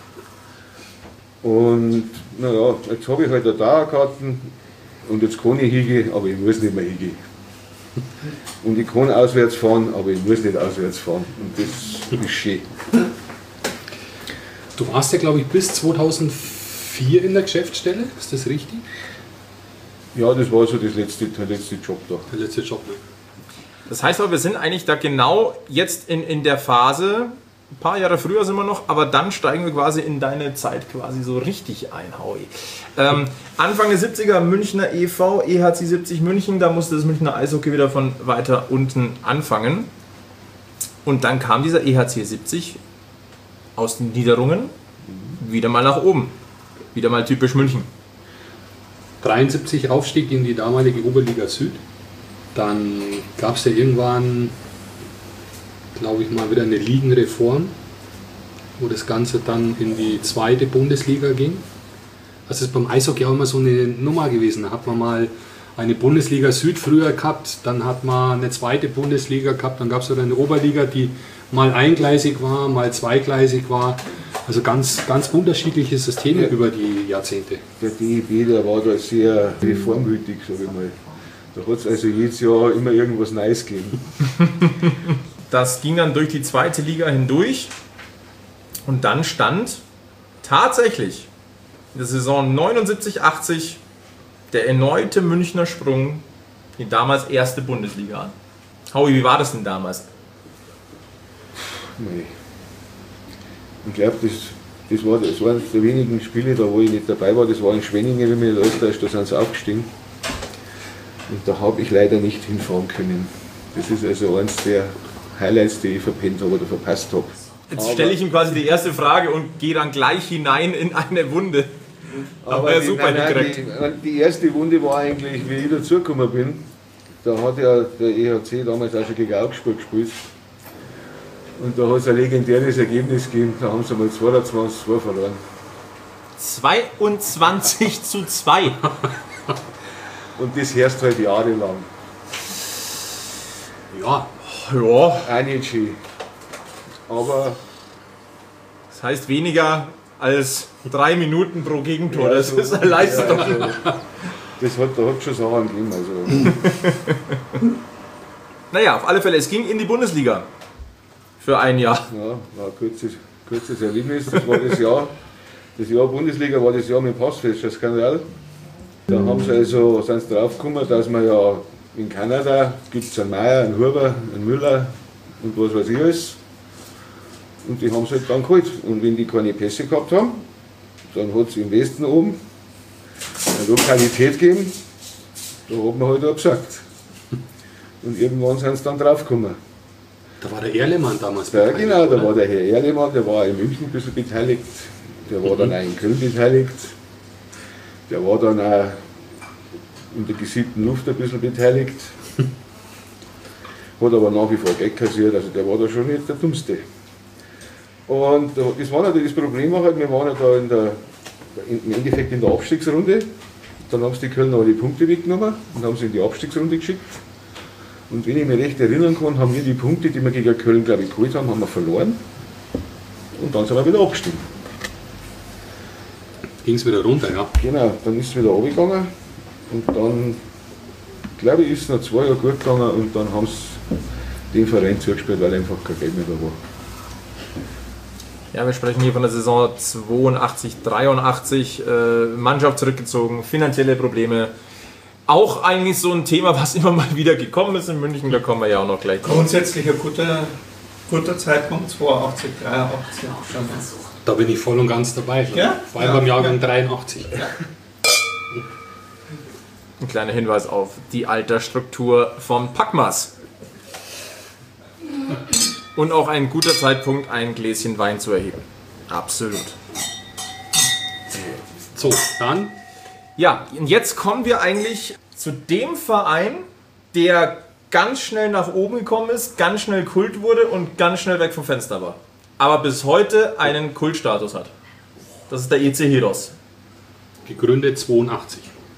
Und naja, jetzt habe ich halt eine Dauerkarten und jetzt kann ich hingehen, aber ich muss nicht mehr hingehen. Und ich kann auswärts fahren, aber ich muss nicht auswärts fahren. Und das ist schön. Du warst ja, glaube ich, bis zweitausendvier in der Geschäftsstelle. Ist das richtig? Ja, das war so das letzte, der letzte Job da. Der letzte Job, ne? Das heißt aber, wir sind eigentlich da genau jetzt in, in der Phase, ein paar Jahre früher sind wir noch, aber dann steigen wir quasi in deine Zeit quasi so richtig ein, Howie. Ähm, Anfang der siebziger Münchner e V, E H C siebzig München, da musste das Münchner Eishockey wieder von weiter unten anfangen. Und dann kam dieser E H C siebzig aus den Niederungen wieder mal nach oben. Wieder mal typisch München. dreiundsiebzig Aufstieg in die damalige Oberliga Süd. Dann gab es ja irgendwann, glaube ich mal, wieder eine Ligenreform, wo das Ganze dann in die zweite Bundesliga ging. Das ist beim Eishockey auch immer so eine Nummer gewesen. Da hat man mal eine Bundesliga Süd früher gehabt, dann hat man eine zweite Bundesliga gehabt, dann gab es wieder eine Oberliga, die mal eingleisig war, mal zweigleisig war. Also ganz, ganz unterschiedliche Systeme Ja. über die Jahrzehnte. Der D E B, der war da sehr reformwütig, sage ich mal. Da hat es also jedes Jahr immer irgendwas Neues gegeben. Das ging dann durch die zweite Liga hindurch und dann stand tatsächlich in der Saison neunundsiebzig achtzig der erneute Münchner Sprung in die damals erste Bundesliga an. Howie, wie war das denn damals? Nee. Ich glaube, das, das, war, das waren die wenigen Spiele, da wo ich nicht dabei war. Das war in Schwenningen, wenn mich nicht alles täuscht, da sind sie aufgestiegen. Und da habe ich leider nicht hinfahren können. Das ist also eines der Highlights, die ich verpennt habe oder verpasst habe. Jetzt stelle ich ihm quasi die erste Frage und gehe dann gleich hinein in eine Wunde. Aber er die, super nein, nein, gekriegt. die, die erste Wunde war eigentlich, wie ich dazugekommen bin. Da hat ja der E H C damals auch schon gegen Augsburg gespielt. Und da hat es ein legendäres Ergebnis gegeben, da haben sie mal zweiundzwanzig zu zwei verloren. zweiundzwanzig zu zwei. Und das herrscht halt jahrelang. Ja, Ja, Auch nicht schön. Aber das heißt weniger als drei Minuten pro Gegentor. Ja, Das so- ist eine Leistung. ja, das hat, da hat schon Sachen gegeben. Also, Naja, auf alle Fälle, es ging in die Bundesliga. Für ein Jahr. ja, war ein kurzes, kurzes Erlebnis. Das war das Jahr, das Jahr Bundesliga war das Jahr mit dem Passfälscher-Skandal. Da haben sie also, sind sie draufgekommen, dass man ja in Kanada gibt es einen Meier, einen Huber, einen Müller und was weiß ich alles. Und die haben es halt dann geholt. Und wenn die keine Pässe gehabt haben, dann hat es im Westen oben eine Lokalität gegeben, da hat man halt auch gesagt. Und irgendwann sind sie dann draufgekommen. Da war der Erlemann damals Ja, beteiligt, genau, da oder? war der Herr Erlemann, der war in München ein bisschen beteiligt, der war dann auch in Köln beteiligt, der war dann auch in der gesiebten Luft ein bisschen beteiligt, hat aber nach wie vor Geld kassiert, also der war da schon nicht der Dummste. Und das war natürlich das Problem, war halt, wir waren ja da in der, im Endeffekt in der Abstiegsrunde, dann haben sie die Kölner die Punkte weggenommen und haben sie in die Abstiegsrunde geschickt. Und wenn ich mich recht erinnern kann, haben wir die Punkte, die wir gegen Köln, glaube ich, geholt haben, haben wir verloren. Und dann sind wir wieder abgestiegen. Ging es wieder runter, ja. Genau, dann ist es wieder runtergegangen. Und dann, glaube ich, ist es noch zwei Jahre gut gegangen und dann haben sie den Verein zugespielt, weil einfach kein Geld mehr da war. Ja, wir sprechen hier von der Saison zweiundachtzig, dreiundachtzig. Äh, Mannschaft zurückgezogen, finanzielle Probleme. Auch eigentlich so ein Thema, was immer mal wieder gekommen ist in München, da kommen wir ja auch noch gleich drauf. Grundsätzlich ein guter, guter Zeitpunkt, zweiundachtzig, dreiundachtzig. Schon. Da bin ich voll und ganz dabei. Ja? Vor allem Ja, beim Jahrgang ja. dreiundachtzig. Ein kleiner Hinweis auf die Altersstruktur vom Packmas. Und auch ein guter Zeitpunkt, ein Gläschen Wein zu erheben. Absolut. So, dann Ja, und jetzt kommen wir eigentlich zu dem Verein, der ganz schnell nach oben gekommen ist, ganz schnell Kult wurde und ganz schnell weg vom Fenster war. Aber bis heute einen Kultstatus hat. Das ist der E C Heros. gegründet zweiundachtzig.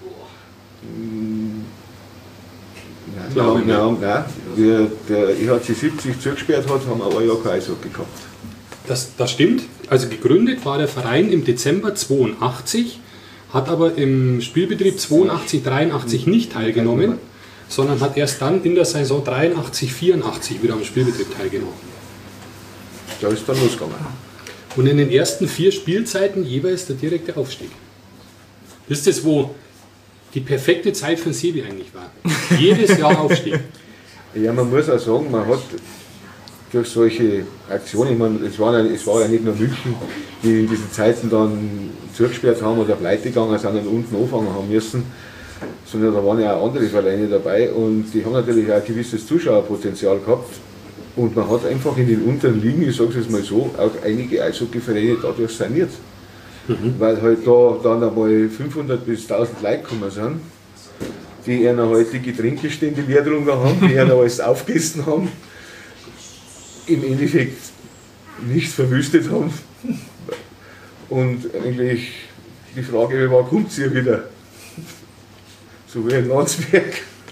Nein, wir Glaube haben, ich wir haben, nein, wir, der E H C siebzig zugesperrt hat, haben wir ein Jahr kein Eishockey gehabt. Das, das stimmt. Also gegründet war der Verein im Dezember zweiundachtzig, hat aber im Spielbetrieb zweiundachtzig, dreiundachtzig nicht teilgenommen, sondern hat erst dann in der Saison dreiundachtzig, vierundachtzig wieder am Spielbetrieb teilgenommen. Da ist dann losgegangen. Und in den ersten vier Spielzeiten jeweils der direkte Aufstieg. Das ist das, wo die perfekte Zeit für den Sebi eigentlich war. Jedes Jahr Aufstieg. Ja, man muss auch sagen, man hat durch solche Aktionen, ich meine, es war ja, es war ja nicht nur München, die in diesen Zeiten dann zugesperrt haben oder pleite gegangen sind und unten anfangen haben müssen, sondern da waren ja auch andere Vereine dabei und die haben natürlich auch ein gewisses Zuschauerpotenzial gehabt. Und man hat einfach in den unteren Ligen, ich sage es jetzt mal so, auch einige Eishockeyvereine dadurch saniert. Mhm. Weil halt da dann einmal fünfhundert bis tausend Leute gekommen sind, die einer halt die Getränkestände leer drunter haben, die einer alles aufgegessen haben, im Endeffekt nichts verwüstet haben. Und eigentlich die Frage war, kommt sie wieder? So wie in Landsberg.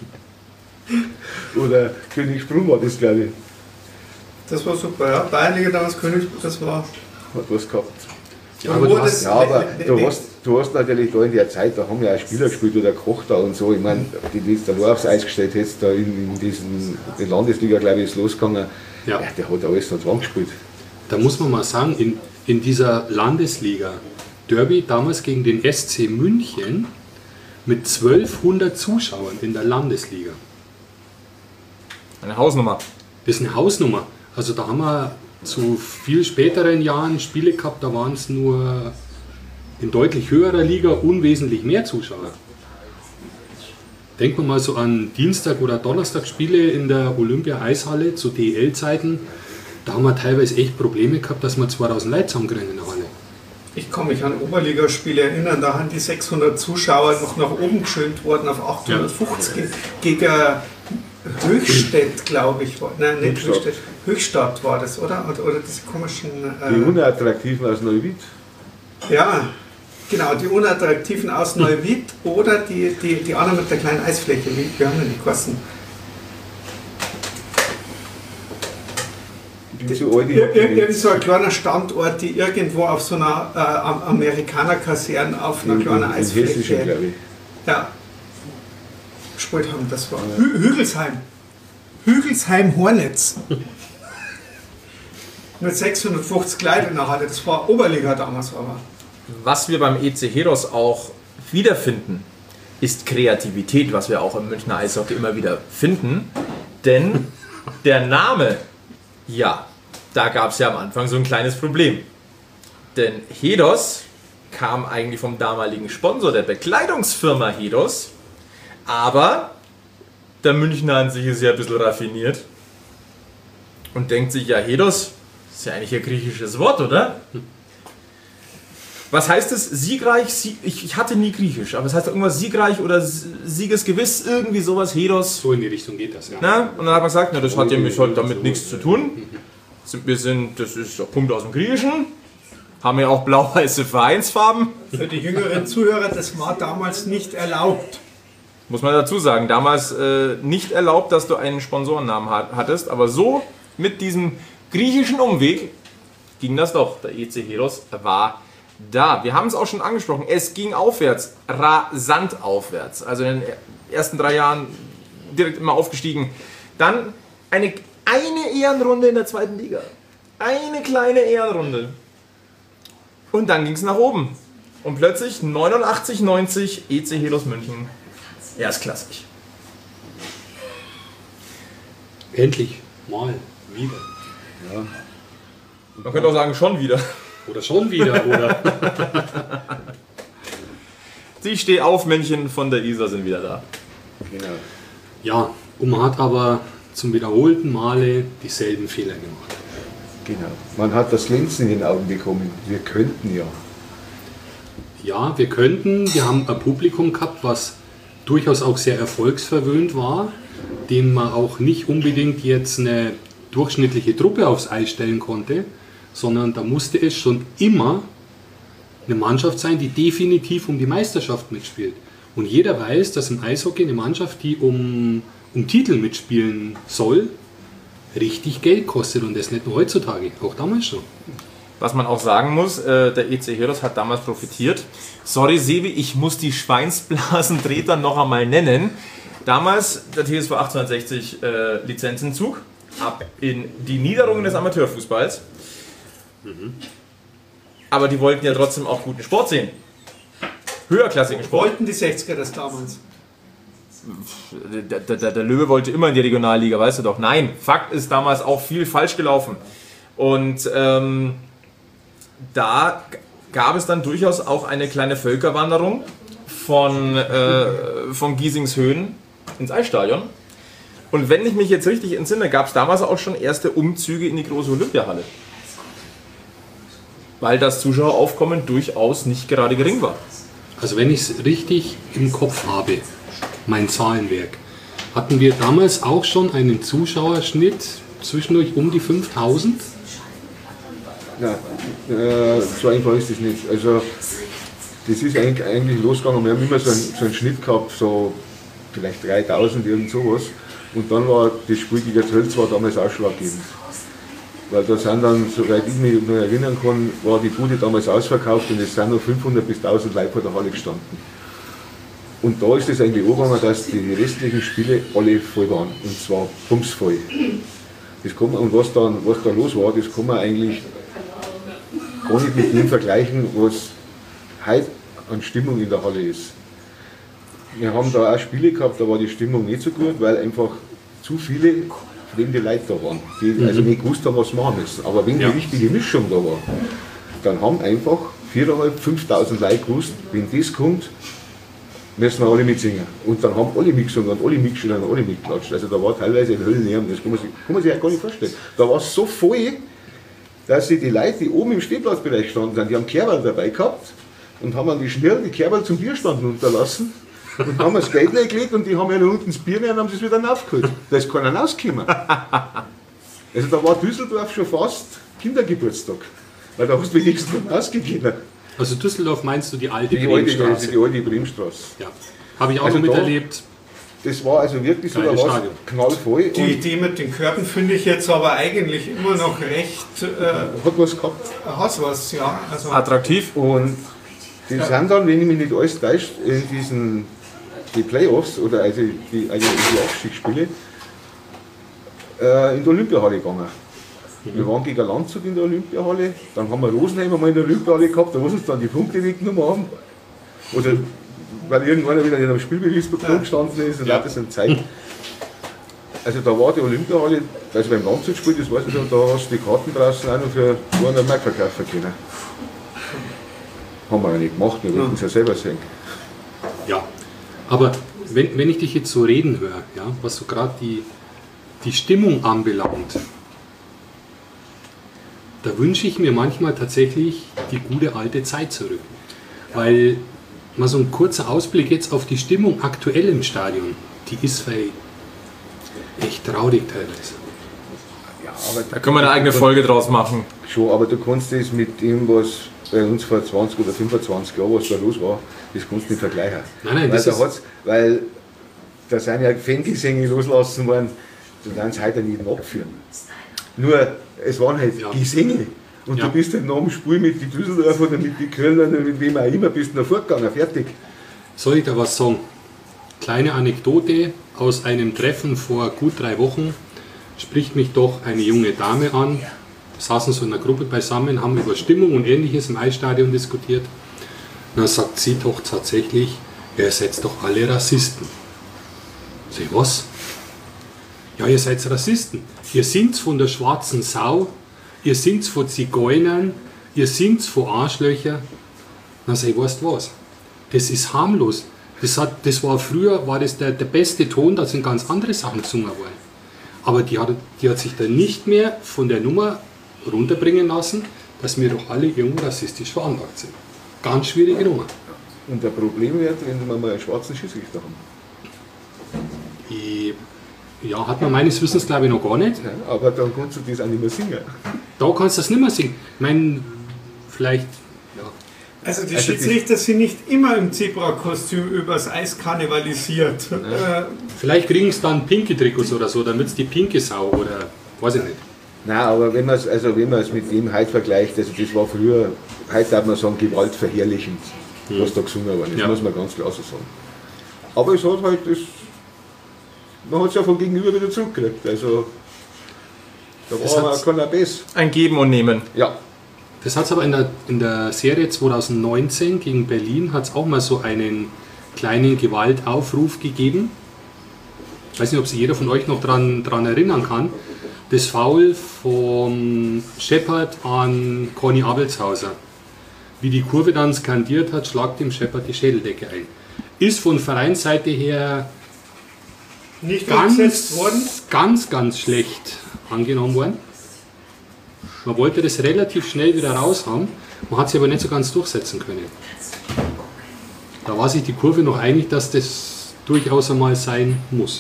Oder Königsbrunn war das, glaube ich. Das war super, ja. Bayernliga damals, Königs, das war. Hat was gehabt. Ja, aber du hast, Ja, aber du hast, du hast natürlich da in der Zeit, da haben ja auch Spieler gespielt oder Koch da und so. Ich meine, die du jetzt da nur aufs Eis gestellt hättest, da in, in diesen in Landesliga, glaube ich, ist losgegangen. Ja. Ja, der hat alles noch Zwang gespielt. da muss man mal sagen, in, in dieser Landesliga Derby damals gegen den S C München mit zwölfhundert Zuschauern in der Landesliga. Eine Hausnummer. Das ist eine Hausnummer. Also da haben wir zu viel späteren Jahren Spiele gehabt, da waren es nur in deutlich höherer Liga unwesentlich mehr Zuschauer. Denkt man mal so an Dienstag- oder Donnerstagspiele in der Olympia-Eishalle zu D E L-Zeiten. Da haben wir teilweise echt Probleme gehabt, dass wir zweitausend Leute zusammenkriegen in der Halle. Ich kann mich an Oberligaspiele erinnern, da haben die sechshundert Zuschauer noch nach oben geschönt worden auf achthundertfünfzig Ja. gegen Höchstädt, glaube ich. War, nein, nicht Höchstadt. Höchstädt. Höchstadt war das, oder? Oder, oder diese komischen. Die Äh, Unattraktiven aus Neuwied. ja, genau, die unattraktiven aus Neuwied oder die, die, die anderen mit der kleinen Eisfläche. Wie, wie haben denn die Kosten? Ich bin so alt, ich Ir- hab ir- die Irgend nicht. so ein kleiner Standort, die irgendwo auf so einer äh, Am- Amerikanerkaserne auf einer In, kleinen in, in Hessischen, Eisfläche. glaube ich. Ja, gespielt haben. Das war Hü Hügelsheim. Hügelsheim Hornets. Mit sechshundertfünfzig Leuten in der Halle. Das war Oberliga damals. Aber. Was wir beim E C Heros auch wiederfinden, ist Kreativität, was wir auch im Münchner Eishockey immer wieder finden. Denn der Name, ja, da gab es ja am Anfang so ein kleines Problem. Denn Hedos kam eigentlich vom damaligen Sponsor der Bekleidungsfirma Hedos, aber der Münchner an sich ist ja ein bisschen raffiniert und denkt sich, ja, Hedos ist ja eigentlich ein griechisches Wort, oder? Was heißt es? Siegreich? Sie ich, ich hatte nie Griechisch, aber es heißt irgendwas siegreich oder Siegesgewiss, irgendwie sowas, Hedos. So in die Richtung geht das, ja. Na? Und dann hat man gesagt, na, das hat ja mit, halt damit nichts zu tun. Wir sind, das ist ein Punkt aus dem Griechischen. Haben ja auch blau-weiße Vereinsfarben. Für die jüngeren Zuhörer, das war damals nicht erlaubt. Muss man dazu sagen, damals äh, nicht erlaubt, dass du einen Sponsorennamen hat, hattest, aber so mit diesem griechischen Umweg ging das doch. Der E C Heros war da. Wir haben es auch schon angesprochen, es ging aufwärts, rasant aufwärts. Also in den ersten drei Jahren direkt immer aufgestiegen. Dann eine, eine Ehrenrunde in der zweiten Liga. Eine kleine Ehrenrunde. Und dann ging es nach oben. Und plötzlich neunundachtzig neunzig E C Heros München. Erstklassig. Endlich mal wieder. Ja. Man könnte auch sagen, schon wieder. Oder schon wieder, oder? Die Stehaufmännchen von der Isar sind wieder da. Genau. Ja, und man hat aber zum wiederholten Male dieselben Fehler gemacht. Genau. Man hat das Glänzen in den Augen bekommen. Wir könnten ja. Ja, wir könnten, wir haben ein Publikum gehabt, was durchaus auch sehr erfolgsverwöhnt war, dem man auch nicht unbedingt jetzt eine durchschnittliche Truppe aufs Eis stellen konnte, sondern da musste es schon immer eine Mannschaft sein, die definitiv um die Meisterschaft mitspielt. Und jeder weiß, dass im Eishockey eine Mannschaft, die um, um Titel mitspielen soll, richtig Geld kostet und das nicht nur heutzutage, auch damals schon. Was man auch sagen muss, äh, der E C Heros hat damals profitiert. Sorry Sebi, ich muss die Schweinsblasentreter noch einmal nennen. Damals der T S V achtzehnhundertsechzig äh, Lizenzzug ab in die Niederungen des Amateurfußballs. Mhm. Aber die wollten ja trotzdem auch guten Sport sehen. Höherklassigen Sport. Wollten die sechziger das damals? Der, der, der Löwe wollte immer in die Regionalliga, weißt du doch. Nein, Fakt ist damals auch viel falsch gelaufen. Und ähm, da gab es dann durchaus auch eine kleine Völkerwanderung von, äh, von Giesingshöhen ins Eisstadion. Und wenn ich mich jetzt richtig entsinne, gab es damals auch schon erste Umzüge in die große Olympiahalle. Weil das Zuschaueraufkommen durchaus nicht gerade gering war. Also wenn ich es richtig im Kopf habe, mein Zahlenwerk, hatten wir damals auch schon einen Zuschauerschnitt zwischendurch um die fünftausend? Nein, äh, so einfach ist das nicht. Also, das ist eigentlich, eigentlich losgegangen. Wir haben immer so einen, so einen Schnitt gehabt, so vielleicht dreitausend, irgend sowas. Und dann war das Spiel gegen Tölz war damals ausschlaggebend. Weil da sind dann, soweit ich mich noch erinnern kann, war die Bude damals ausverkauft und es sind noch fünfhundert bis tausend Leute vor der Halle gestanden. Und da ist es eigentlich angegangen, dass die restlichen Spiele alle voll waren. Und zwar bumsvoll. Das kann man, und was, dann, was da los war, das kann man eigentlich gar nicht mit dem vergleichen, was heute an Stimmung in der Halle ist. Wir haben da auch Spiele gehabt, da war die Stimmung nicht so gut, weil einfach zu viele fremde Leute da waren, die mhm. also nicht gewusst haben, was sie machen müssen. Aber wenn ja. die richtige Mischung da war, dann haben einfach viertausendfünfhundert, fünftausend Leute gewusst, wenn das kommt, müssen wir alle mitsingen. Und dann haben alle mitgesungen und alle mitgeschrien und alle mitgeklatscht. Also da war teilweise ein Höllenlärm, das kann man sich, kann man sich ja gar nicht vorstellen. Da war es so voll, dass sie die Leute, die oben im Stehplatzbereich standen, sind, die haben Kerberl dabei gehabt und haben an die Schnell die Kerberl zum Bierstand unterlassen und haben das Geld reingelegt und die haben ja unten das Bier rein und haben es wieder raufgeholt. Da ist keiner rausgekommen. Also da war Düsseldorf schon fast Kindergeburtstag, weil da hast du wenigstens noch rausgegeben. Also Düsseldorf meinst du die alte die Bremenstraße? Alte, die alte Bremenstraße. Ja, habe ich auch also noch miterlebt. Das war also wirklich so, da war knallvoll. Die Idee mit den Körben finde ich jetzt aber eigentlich immer noch recht... Äh, hat was gehabt. Hat was, ja. Also attraktiv. Und die ja. sind dann, wenn ich mich nicht alles täuscht, in diesen die Playoffs oder also die, also die Aufstiegsspiele äh, in der Olympiahalle gegangen. Wir waren gegen Landshut in der Olympiahalle, dann haben wir Rosenheim einmal in der Olympiahalle gehabt, da wo sie uns dann die Punkte weggenommen haben. Oder weil irgendwann wieder in einem Spielberichtspapier gestanden ist und ja. Das sind Zeit. Also da war die Olympiahalle, also beim Landshut-Spiel, das weiß ich noch, da hast du die Karten draußen auch noch für zweihundert Mark verkaufen können. Haben wir ja nicht gemacht, wir wollten es ja selber sehen. Ja, aber wenn, wenn ich dich jetzt so reden höre, ja, was so gerade die, die Stimmung anbelangt, da wünsche ich mir manchmal tatsächlich die gute alte Zeit zurück. Weil mal so ein kurzer Ausblick jetzt auf die Stimmung aktuell im Stadion, die ist echt traurig teilweise. Ja, aber Da können wir eine eigene Folge draus machen. schon, aber du kannst das mit dem, was bei uns vor zwanzig oder fünfundzwanzig Jahren, was da los war, das kannst du nicht vergleichen. Nein, nein, weil, das da ist- hat's, weil da sind ja Fangesänge loslassen worden, die werden es heute nicht abführen. Nur, es waren halt Ja. Gesänge. Und Ja. du bist halt nach dem Spiel mit den Düsseldorfer oder mit den Kölnern oder mit wem auch immer, bist du noch fortgegangen, fertig. Soll ich da was sagen? Kleine Anekdote aus einem Treffen vor gut drei Wochen spricht mich doch eine junge Dame an. Wir saßen so in einer Gruppe beisammen, haben über Stimmung und Ähnliches im Eisstadion diskutiert. Und dann sagt sie doch tatsächlich, ja, ihr seid doch alle Rassisten. Sag ich, was? Ja, ihr seid Rassisten. Ihr singt von der schwarzen Sau, ihr singt von Zigeunern, ihr singt von Arschlöcher. Dann sag ich, weißt du was? Das ist harmlos. Das, hat, das war früher, war das der, der beste Ton, da sind ganz andere Sachen gesungen worden. Aber die hat, die hat sich dann nicht mehr von der Nummer runterbringen lassen, dass wir doch alle irgendwo rassistisch veranlagt sind. Ganz schwierige Nummer. Und der Problem wird, wenn wir mal einen schwarzen Schiedsrichter haben. Die, ja, hat man meines Wissens glaube ich noch gar nicht. Ja, aber dann kannst du das auch nicht mehr singen. Da kannst du das nicht mehr singen. Ich meine, vielleicht, ja. Also die Also die- Schiedsrichter sind nicht immer im Zebra-Kostüm übers Eis karnevalisiert. Äh, Vielleicht kriegen sie dann pinke Trikots oder so, dann wird es die pinke Sau oder weiß ich nicht. Nein, aber wenn man es also wenn man es mit dem heute vergleicht, also das war früher, heute darf man sagen, gewaltverherrlichend, was da gesungen worden ist, Ja. muss man ganz klar so sagen. Aber es hat halt das, man hat es ja von gegenüber wieder zurückgekriegt, also da Es war hat's- auch keiner besser. Ein Geben und Nehmen. Ja, Das hat es aber in der, in der Serie zwanzig neunzehn gegen Berlin hat es auch mal so einen kleinen Gewaltaufruf gegeben. Ich weiß nicht, ob sich jeder von euch noch daran dran erinnern kann. Das Foul von Shepard an Conny Abelshauser. Wie die Kurve dann skandiert hat, schlagt dem Shepard die Schädeldecke ein. Ist von Vereinsseite her nicht umgesetzt ganz, worden. ganz, ganz schlecht angenommen worden. Man wollte das relativ schnell wieder raus haben, man hat sich aber nicht so ganz durchsetzen können. Da war sich die Kurve noch einig, dass das durchaus einmal sein muss.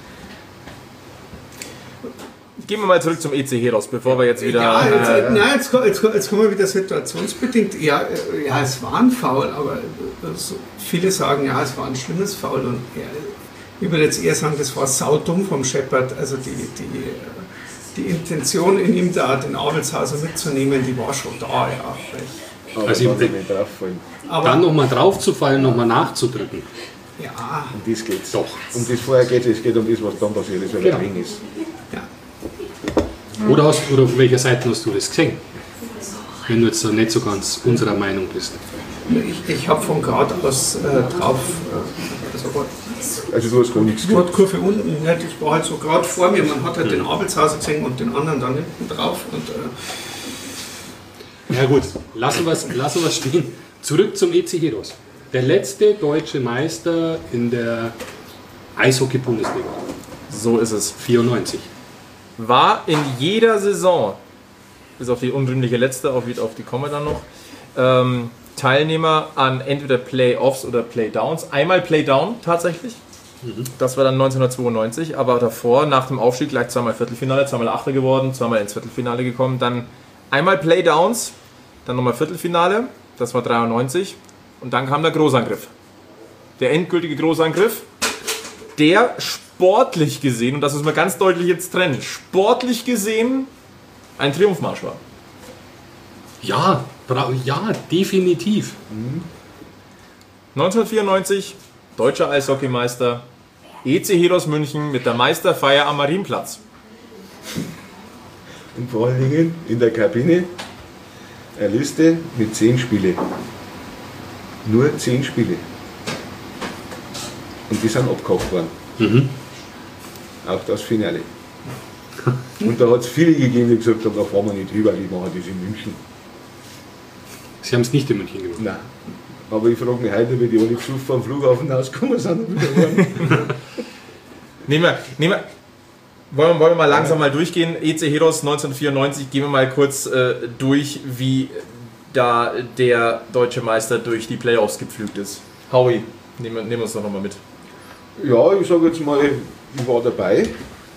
Gehen wir mal zurück zum E C Heros, bevor wir jetzt wieder... Ja, jetzt, äh, nein, jetzt, ko- jetzt, ko- jetzt kommen wir wieder situationsbedingt. Ja, äh, ja, es war ein Foul, aber äh, so viele sagen, ja, es war ein schlimmes Foul. Und ja, ich würde jetzt eher sagen, das war saudumm vom Shepard. Also die, die, äh, die Intention in ihm da, den Abelshauser mitzunehmen, die war schon da, ja. aber Also also ich- kann nicht drauffallen. Aber Dann nochmal draufzufallen, nochmal nachzudrücken. ja, Um das geht's. Doch. Um das vorher geht es, es geht um das, was dann passiert ist, weil Genau. er eng ist. ja. Oder, hast, oder auf welcher Seite hast du das gesehen? Wenn du jetzt so nicht so ganz unserer Meinung bist. Ich, ich habe von Grad aus äh, drauf, äh, also Also du hast gar nichts gehört. Kurve unten, nicht? Ich war halt so gerade vor mir, man hat halt den Abelshauser gesehen und den anderen dann hinten drauf. Und, äh, Ja gut, lassen wir es lassen wir's stehen. Zurück zum E C Heros. Der letzte deutsche Meister in der Eishockey-Bundesliga. So ist es. vierundneunzig. War in jeder Saison, bis auf die unrühmliche letzte, auf die, auf die kommen wir dann noch, ähm, Teilnehmer an entweder Playoffs oder Playdowns. Einmal Playdown tatsächlich. Das war dann neunzehnhundertzweiundneunzig, aber davor, nach dem Aufstieg, gleich zweimal Viertelfinale, zweimal Achter geworden, zweimal ins Viertelfinale gekommen. Dann einmal Playdowns, dann nochmal Viertelfinale, das war dreiundneunzig. Und dann kam der Großangriff. Der endgültige Großangriff, der sportlich gesehen, und das müssen wir ganz deutlich jetzt trennen, sportlich gesehen ein Triumphmarsch war. Ja, bra ja, definitiv. neunzehnhundertvierundneunzig, deutscher Eishockeymeister E C Heros München mit der Meisterfeier am Marienplatz. Und vor allen Dingen in der Kabine eine Liste mit zehn Spiele. Nur zehn Spiele. Und die sind abgehakt worden. Mhm. Auch das Finale. Und da hat es viele gegeben, die gesagt haben, da fahren wir nicht rüber, die machen das in München. Sie haben es nicht in München gemacht. Nein. Aber ich frage mich heute, wie die alle besucht vom Flughafen ausgekommen sind und wieder waren. Nehmen wir, nehmen wir, wollen, wir, wollen wir mal langsam mal durchgehen. E C Heros neunzehnhundertvierundneunzig, gehen wir mal kurz äh, durch, wie da der deutsche Meister durch die Playoffs gepflügt ist. Howie, nehmen wir uns doch nochmal mit. Ja, ich sage jetzt mal, ich war dabei.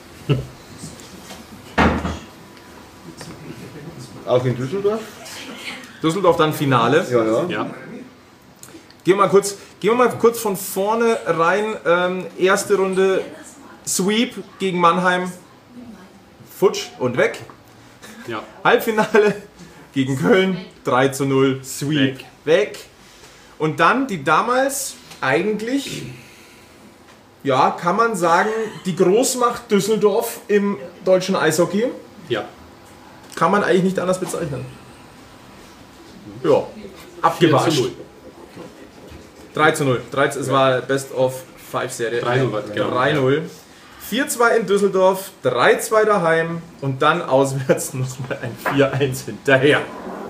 Auch in Düsseldorf. Düsseldorf dann Finale. Ja, ja. Ja. Gehen wir mal kurz, gehen wir mal kurz von vorne rein. Ähm, erste Runde Sweep gegen Mannheim. Futsch und weg. Ja. Halbfinale gegen Köln. drei zu null. Sweep. Weg. Weg. Und dann die damals eigentlich, ja, kann man sagen, die Großmacht Düsseldorf im deutschen Eishockey. Ja. Kann man eigentlich nicht anders bezeichnen. Ja, abgewatscht. drei zu null. drei, es war Best of five Serie. drei null war es, genau. drei null. vier zwei in Düsseldorf, drei zwei daheim und dann auswärts nochmal ein vier eins hinterher.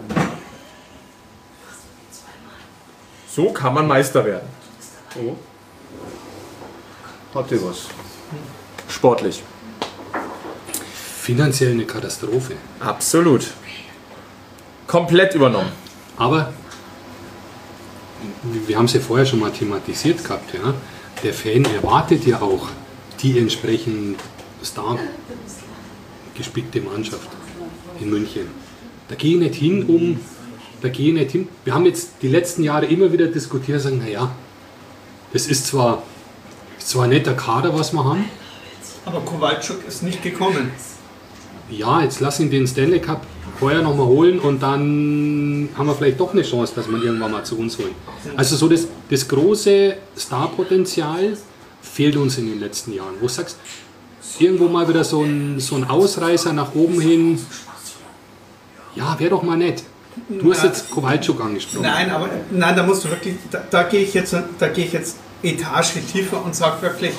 So kann man Meister werden. Oh. Hatte was. Sportlich. Finanziell eine Katastrophe. Absolut. Komplett übernommen. Aber wir haben es ja vorher schon mal thematisiert gehabt. Ja? Der Fan erwartet ja auch die entsprechend star gespickte Mannschaft in München. Da gehe ich nicht hin, um. Da gehe ich nicht hin. Wir haben jetzt die letzten Jahre immer wieder diskutiert, sagen, naja, das ist zwar, ist zwar ein netter Kader, was wir haben. Aber Kowalczuk ist nicht gekommen. Ja, jetzt lass ihn den Stanley Cup vorher nochmal holen und dann haben wir vielleicht doch eine Chance, dass man irgendwann mal zu uns holen. Also so das, das große Starpotenzial fehlt uns in den letzten Jahren. Wo du sagst, irgendwo mal wieder so ein, so ein Ausreißer nach oben hin, ja, wäre doch mal nett. Du hast jetzt Kowalczuk angesprochen. Nein, aber nein, da musst du wirklich, da, da gehe ich jetzt, da gehe ich jetzt Etage tiefer und sage wirklich,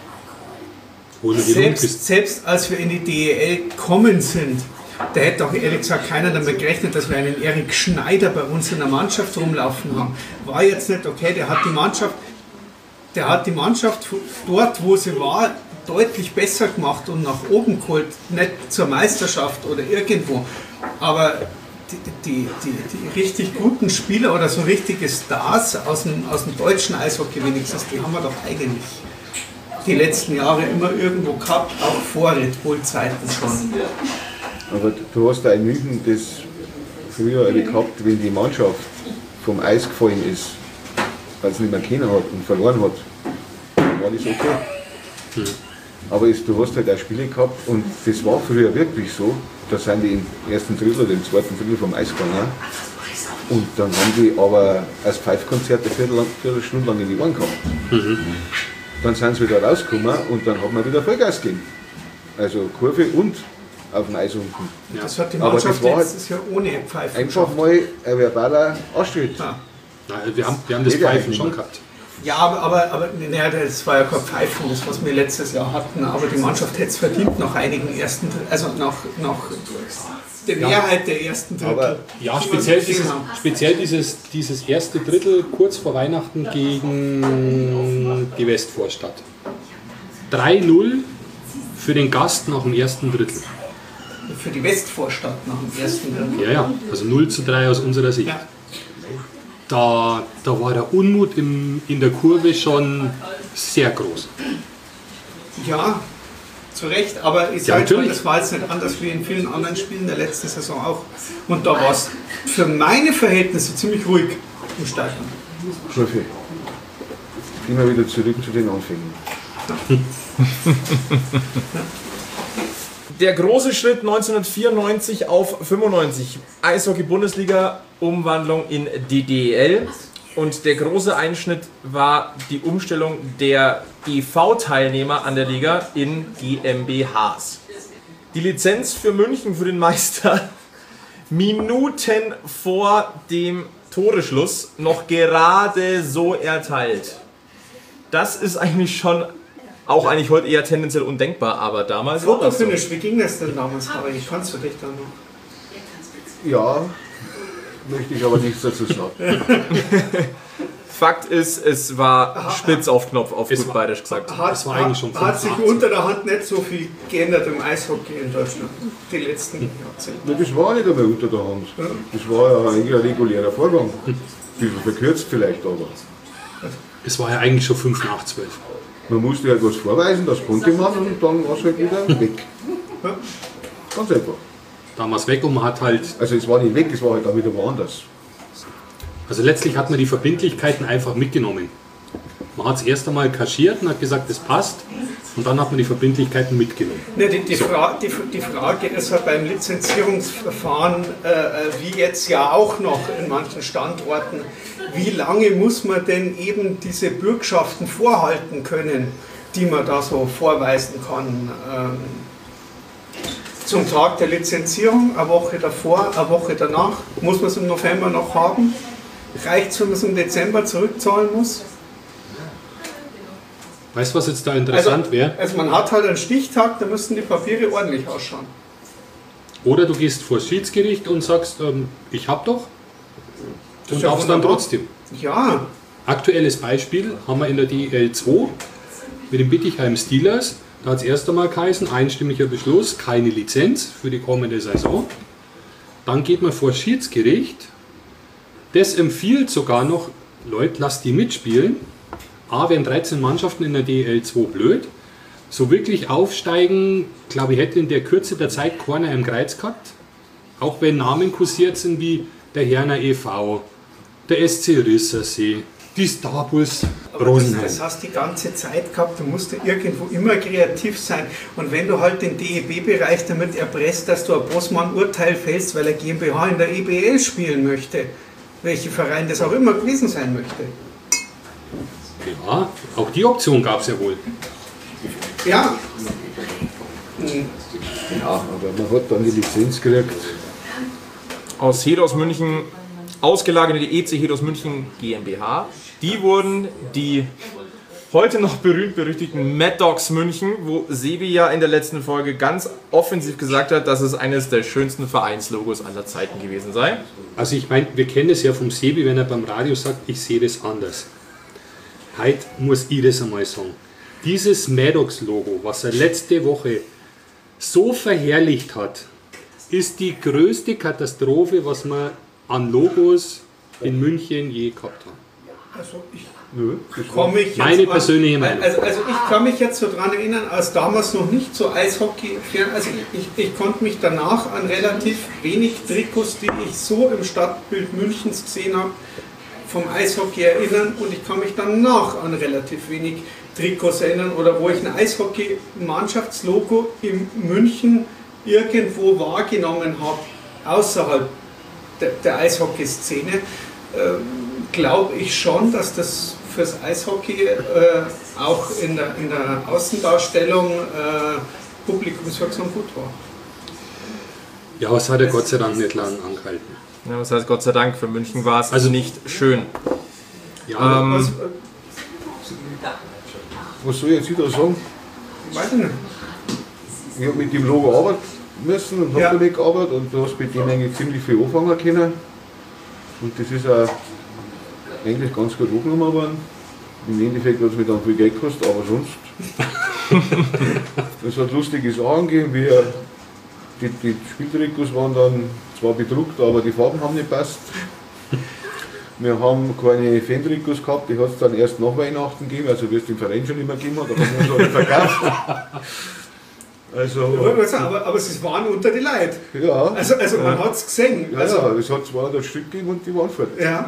Hol mir die selbst, Lundqvist. selbst als wir in die D E L gekommen sind, da hätte auch ehrlich gesagt keiner damit gerechnet, dass wir einen Erik Schneider bei uns in der Mannschaft rumlaufen haben. War jetzt nicht okay, der hat die Mannschaft, der hat die Mannschaft dort, wo sie war, deutlich besser gemacht und nach oben geholt, nicht zur Meisterschaft oder irgendwo, aber die, die, die, die richtig guten Spieler oder so richtige Stars aus dem, aus dem deutschen Eishockey wenigstens, die haben wir doch eigentlich die letzten Jahre immer irgendwo gehabt, auch vor Red Bull-Zeiten schon. Aber du hast da in München das früher alle gehabt, wenn die Mannschaft vom Eis gefallen ist, weil es nicht mehr kennen hat und verloren hat, dann war das okay. Hm. Aber es, du hast halt auch Spiele gehabt und das war früher wirklich so, da sind die im ersten Drittel oder im zweiten Drittel vom Eis gegangen und dann haben die aber als Pfeifkonzert eine Viertel, Viertelstunde lang in die Ohren gehabt. Mhm. Dann sind sie wieder rausgekommen und dann hat man wieder Vollgas gegeben. Also Kurve und auf dem Eis unten. Das hat die Aber das Mannschaft war letztes Jahr ohne Pfeifen Einfach geschafft. mal ein verbaler Anstritt. Ja. Na, wir, haben, wir haben das Geht ja Pfeifen eigentlich schon nicht. gehabt. Ja, aber, aber, aber naja, das war ja kein Pfeifen, das was wir letztes Jahr hatten, aber die Mannschaft hätte es verdient nach einigen ersten, also nach, nach der Mehrheit der ersten Drittel. Aber Ja, die wir speziell, gesehen dieses, haben. speziell dieses, dieses erste Drittel kurz vor Weihnachten gegen die Westvorstadt. drei null für den Gast nach dem ersten Drittel. Für die Westvorstadt nach dem ersten Drittel. Ja, ja, also null zu drei aus unserer Sicht. Ja. Da, da war der Unmut im, in der Kurve schon sehr groß. Ja, zu Recht, aber ich Ja, sage mal, natürlich. das war jetzt nicht anders wie in vielen anderen Spielen der letzten Saison auch. Und da war es für meine Verhältnisse ziemlich ruhig im Stadion. Profi. Gehen wir wieder zurück zu den Anfängen. Der große Schritt neunzehnhundertvierundneunzig auf fünfundneunzig. Eishockey-Bundesliga, Umwandlung in D D E L. Und der große Einschnitt war die Umstellung der E V-Teilnehmer an der Liga in GmbHs. Die Lizenz für München für den Meister Minuten vor dem Toreschluss noch gerade so erteilt. Das ist eigentlich schon auch eigentlich heute eher tendenziell undenkbar, aber damals war das so. Fotofinish, wie ging das denn damals, Harry? Kannst du dich da noch? Ja, möchte ich aber nichts dazu sagen. Fakt ist, es war spitz auf Knopf, auf gut bayerisch gesagt. Hat, Das war eigentlich schon hat sich fünfundachtzig. unter der Hand nicht so viel geändert im Eishockey in Deutschland, die letzten Jahrzehnte. Na, das war nicht einmal unter der Hand. Das war ja eigentlich ein regulärer Vorgang. Ein bisschen verkürzt vielleicht, aber Es war ja eigentlich schon fünf nach zwölf. man musste halt was vorweisen, das konnte man und dann war es halt wieder weg. Ja. Ganz einfach. Damals weg und man hat halt, Also es war nicht weg, es war halt auch wieder woanders. also letztlich hat man die Verbindlichkeiten einfach mitgenommen. Man hat es erst einmal kaschiert und hat gesagt, das passt und dann hat man die Verbindlichkeiten mitgenommen. Ne, die, die, Fra die, die Frage ist ja beim Lizenzierungsverfahren, äh, wie jetzt ja auch noch in manchen Standorten, wie lange muss man denn eben diese Bürgschaften vorhalten können, die man da so vorweisen kann. Ähm, zum Tag der Lizenzierung, eine Woche davor, eine Woche danach, muss man es im November noch haben. Reicht es, wenn man es im Dezember zurückzahlen muss? Weißt du, was jetzt da interessant Also, wäre? also man hat halt einen Stichtag, da müssen die Papiere ordentlich ausschauen. Oder du gehst vor das Schiedsgericht und sagst, ähm, ich hab doch und ja darfst dann wunderbar. trotzdem. Ja, Aktuelles Beispiel haben wir in der D L zwei mit den Bittigheim Steelers. Da hat es erst einmal geheißen, einstimmiger Beschluss, keine Lizenz für die kommende Saison. Dann geht man vor das Schiedsgericht. Das empfiehlt sogar noch, Leute, lasst die mitspielen. A, wären dreizehn Mannschaften in der D L zwei blöd. So wirklich aufsteigen, glaube ich, hätte in der Kürze der Zeit keiner im Kreuz gehabt. Auch wenn Namen kursiert sind wie der Herner e V, der S C Rissersee, die Star Bulls aber das, Rosenheim. das hast du die ganze Zeit gehabt, du musst ja irgendwo immer kreativ sein. Und wenn du halt den D E B-Bereich damit erpresst, dass du ein Bossmann-Urteil fällst, weil er GmbH in der E B L spielen möchte, welcher Verein das auch immer gewesen sein möchte. Ja, auch die Option gab es ja wohl. Ja. Hm. Ja, aber man hat dann die Lizenz gekriegt. Aus Hedos München ausgelagert in die E C Hedos München GmbH. Die wurden die heute noch berühmt-berüchtigten Mad Dogs München, wo Sebi ja in der letzten Folge ganz offensiv gesagt hat, dass es eines der schönsten Vereinslogos aller Zeiten gewesen sei. Also ich meine, wir kennen es ja vom Sebi, wenn er beim Radio sagt, ich sehe das anders. Heute muss ich das einmal sagen. Dieses Maddox-Logo, was er letzte Woche so verherrlicht hat, ist die größte Katastrophe, was wir an Logos in München je gehabt haben. Also ich Nö, das war komme ich jetzt Meine an- persönliche Meinung. Also, also ich kann mich jetzt so daran erinnern, als damals noch nicht so Eishockey, also ich, ich, ich konnte mich danach an relativ wenig Trikots, die ich so im Stadtbild Münchens gesehen habe, vom Eishockey erinnern und ich kann mich danach an relativ wenig Trikots erinnern oder wo ich ein Eishockey-Mannschaftslogo in München irgendwo wahrgenommen habe, außerhalb der, der Eishockey-Szene, äh, glaube ich schon, dass das fürs Eishockey äh, auch in der, in der Außendarstellung äh, publikumswirksam gut war. Ja, aber es hat ja Gott sei Dank nicht lange angehalten. Ja, das heißt, Gott sei Dank, für München war es also Also- nicht schön. Ja, Ähm, Was, äh, Was soll ich jetzt wieder sagen? weiß ich nicht. Ich habe mit dem Logo arbeiten müssen und habe Ja. damit gearbeitet und du hast mit dem eigentlich ziemlich viel anfangen können. Und das ist auch eigentlich ganz gut angenommen worden. Im Endeffekt hat es mir dann viel Geld gekostet, aber sonst. Es hat lustige Sachen gegeben, wie äh, die, die Spieltrikots waren dann zwar bedruckt, aber die Farben haben nicht passt. Wir haben keine Fan-Trikots gehabt, die hat es dann erst nach Weihnachten gegeben, also wie es den Verein schon immer gegeben hat, aber haben wir es alle verkauft. Ich Also, wollte mal sagen, aber, aber sie waren unter die Leute. ja. Also, also man hat es gesehen. Ja, Also, ja, es hat zweihundert Stück gegeben und die waren fort. ja.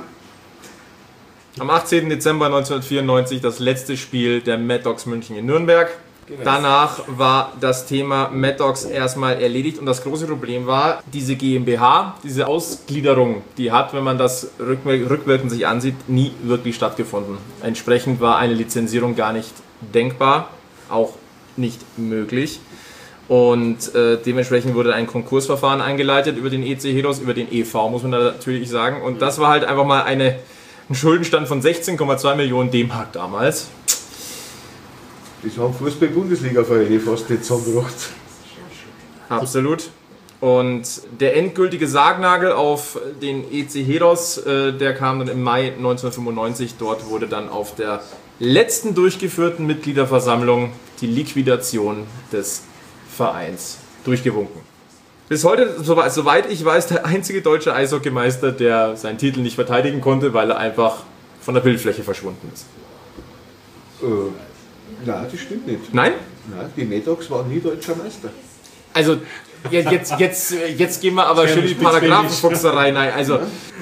Am achtzehnten Dezember neunzehnhundertvierundneunzig das letzte Spiel der Mad Dogs München in Nürnberg. Danach war das Thema Mad Dogs erstmal erledigt und das große Problem war, diese GmbH, diese Ausgliederung, die hat, wenn man das rückwirkend sich ansieht, nie wirklich stattgefunden. Entsprechend war eine Lizenzierung gar nicht denkbar, auch nicht möglich. Und äh, dementsprechend wurde ein Konkursverfahren eingeleitet über den E C Heros, über den E V, muss man da natürlich sagen. Und das war halt einfach mal eine, ein Schuldenstand von sechzehn Komma zwei Millionen D-Mark damals. Das haben Fußball-Bundesliga-Vereine fast nicht zusammengebracht. Absolut. Und der endgültige Sargnagel auf den E C Heros, äh, der kam dann im Mai neunzehnhundertfünfundneunzig. Dort wurde dann auf der letzten durchgeführten Mitgliederversammlung die Liquidation des Vereins durchgewunken. Bis heute, soweit ich weiß, der einzige deutsche Eishockeymeister, der seinen Titel nicht verteidigen konnte, weil er einfach von der Bildfläche verschwunden ist. Äh, nein, das stimmt nicht. Nein? Nein, die Mad Dogs waren nie deutscher Meister. Also, jetzt, jetzt, jetzt, jetzt gehen wir aber schön die Paragraphenfuchserei rein. Also,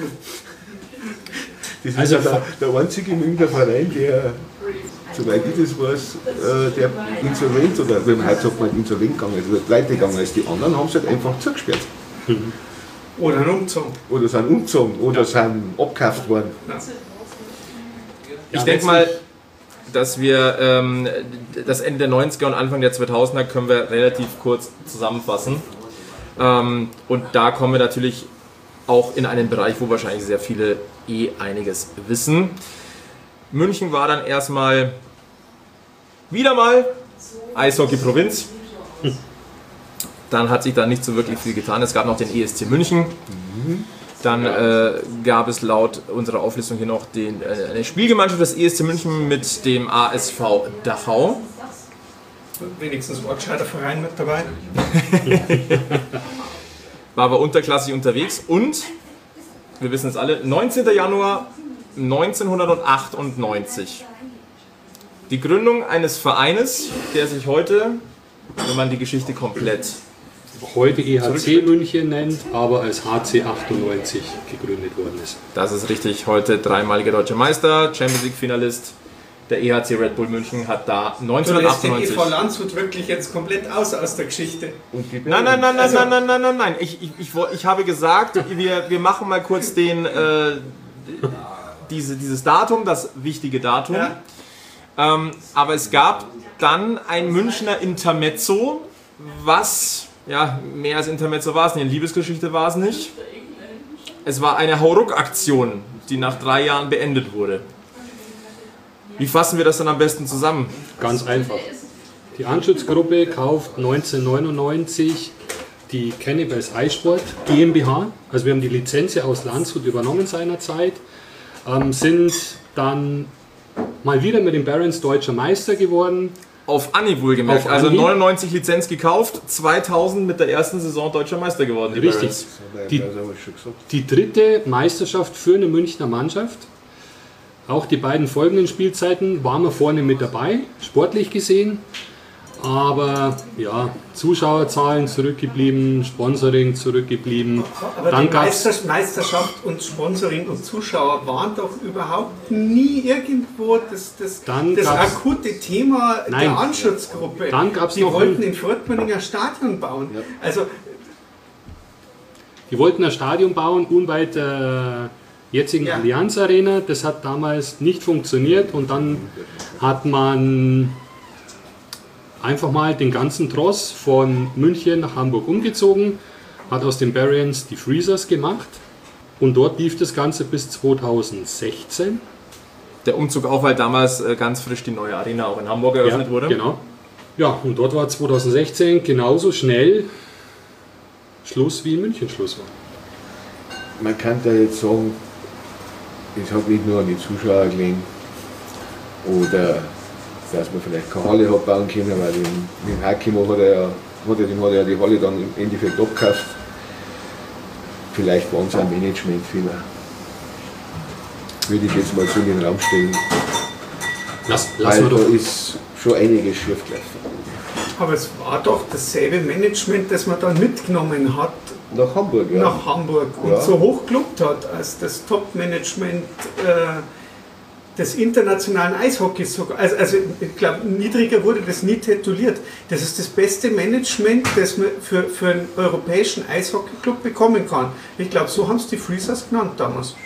Das ist Also ja der, der einzige Münchner Verein, der, soweit ich das weiß, äh, der insolvent, oder wie man heute sagt, man insolvent gegangen ist, oder pleite gegangen ist. Die anderen haben es halt einfach zugesperrt. Oder ein Umzug. Oder sind umgezogen, oder ja. sind abgekauft worden. ich denke mal, dass wir ähm, das Ende der neunziger und Anfang der zweitausender können wir relativ kurz zusammenfassen. Ähm, und da kommen wir natürlich auch in einen Bereich, wo wahrscheinlich sehr viele eh einiges wissen. München war dann erstmal wieder mal Eishockey-Provinz. Dann hat sich da nicht so wirklich viel getan. Es gab noch den E S C München. Dann äh, gab es laut unserer Auflistung hier noch den, äh, eine Spielgemeinschaft des E S C München mit dem A S V Dachau. Wenigstens war ein gescheiter Verein mit dabei. War aber unterklassig unterwegs und, wir wissen es alle, neunzehnten Januar neunzehnhundertachtundneunzig. Die Gründung eines Vereines, der sich heute, wenn man die Geschichte komplett heute E H C München nennt, aber als H C achtundneunzig gegründet worden ist. Das ist richtig, heute dreimaliger deutscher Meister, Champions League Finalist. Der E H C Red Bull München hat da neunzehnhundertachtundneunzig... Du lässt den E V Landshut wirklich jetzt komplett aus aus der Geschichte. Nein, nein, nein, nein, nein, nein, nein, nein, nein. Ich, ich, ich, ich habe gesagt, wir, wir machen mal kurz den, äh, diese, dieses Datum, das wichtige Datum. Ja. Ähm, aber es gab dann ein Münchner Intermezzo, was, ja, mehr als Intermezzo war es nicht, eine Liebesgeschichte war es nicht. Es war eine Hauruck-Aktion, die nach drei Jahren beendet wurde. Wie fassen wir das dann am besten zusammen? Ganz einfach. Die Anschutzgruppe kauft neunzehnhundertneunundneunzig die Cannibals Eissport GmbH. Also wir haben die Lizenz aus Landshut übernommen seinerzeit. Ähm, sind dann mal wieder mit den Barons deutscher Meister geworden. Auf Anhieb wohlgemerkt. Auf Also Anhieb. neunundneunzig Lizenz gekauft, zweitausend mit der ersten Saison deutscher Meister geworden. Die Richtig. Barons. Die, die dritte Meisterschaft für eine Münchner Mannschaft. Auch die beiden folgenden Spielzeiten waren wir vorne mit dabei, sportlich gesehen. Aber ja, Zuschauerzahlen zurückgeblieben, Sponsoring zurückgeblieben. Aber Dann die gab's, Meister, Meisterschaft und Sponsoring und Zuschauer waren doch überhaupt nie irgendwo das, das, Dann das gab's- akute Thema Nein. der Anschutzgruppe. Dann gab's die noch wollten ein- in Furtmünninger Stadion bauen. Also die wollten ein Stadion bauen, unweit der jetzigen Ja. Allianz Arena. Das hat damals nicht funktioniert und dann hat man einfach mal den ganzen Tross von München nach Hamburg umgezogen, hat aus den Barons die Freezers gemacht und dort lief das Ganze bis zweitausendsechzehn. Der Umzug auch, weil damals äh, ganz frisch die neue Arena auch in Hamburg eröffnet Ja, wurde. Genau. Ja, und dort war zweitausendsechzehn genauso schnell Schluss wie in München Schluss war. Man kann da jetzt sagen, es hat nicht nur an die Zuschauer gelegen oder dass man vielleicht keine Halle hat bauen können, weil mit dem Hakimo hat er ja, hat er, dem hat er ja die Halle dann im Endeffekt abgekauft. Vielleicht waren es auch Managementfehler. Würde ich jetzt mal so in den Raum stellen. Lass, Weil lassen wir da doch. ist schon einiges schief gelaufen. Aber es war doch dasselbe Management, das man dann mitgenommen hat Nach Hamburg, ja. nach Hamburg und Ja. so hoch gelobt hat als das Top-Management äh, des internationalen Eishockeys sogar. Also, also ich glaube, niedriger wurde das nie tituliert. Das ist das beste Management, das man für, für einen europäischen Eishockeyclub bekommen kann. Ich glaube, so haben es die Freezers genannt damals.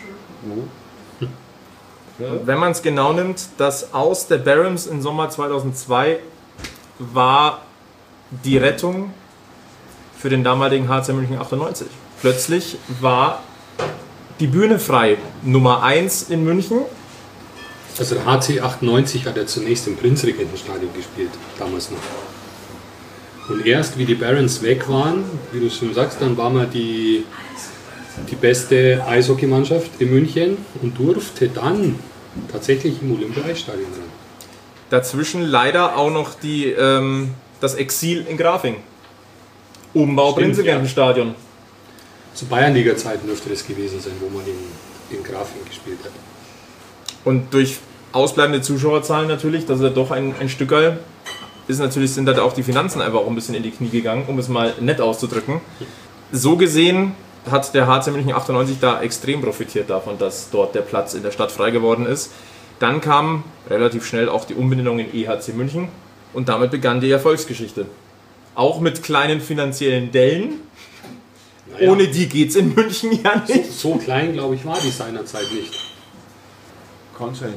Wenn man es genau nimmt, das Aus der Barons im Sommer zweitausendzwei war die Rettung für den damaligen H C München achtundneunzig. Plötzlich war die Bühne frei. Nummer eins in München. Also der H C achtundneunzig hat ja zunächst im Prinzregentenstadion gespielt, damals noch. Und erst wie die Barons weg waren, wie du schon sagst, dann war man die, die beste Eishockeymannschaft in München und durfte dann tatsächlich im Olympia-Eisstadion rein. Dazwischen leider auch noch die, ähm, das Exil in Grafing. Umbau Stimmt, Prinzregentenstadion. Zu Bayernliga-Zeiten dürfte das gewesen sein, wo man in, in Grafing gespielt hat. Und durch ausbleibende Zuschauerzahlen natürlich, das ist ja doch ein, ein Stückerl, ist natürlich, sind da auch die Finanzen einfach auch ein bisschen in die Knie gegangen, um es mal nett auszudrücken. So gesehen hat der H C München achtundneunzig da extrem profitiert davon, dass dort der Platz in der Stadt frei geworden ist. Dann kam relativ schnell auch die Umbenennung in E H C München und damit begann die Erfolgsgeschichte. Auch mit kleinen finanziellen Dellen. Naja, Ohne die geht es in München ja so, nicht. so klein, glaube ich, war die seinerzeit nicht. Kann sein.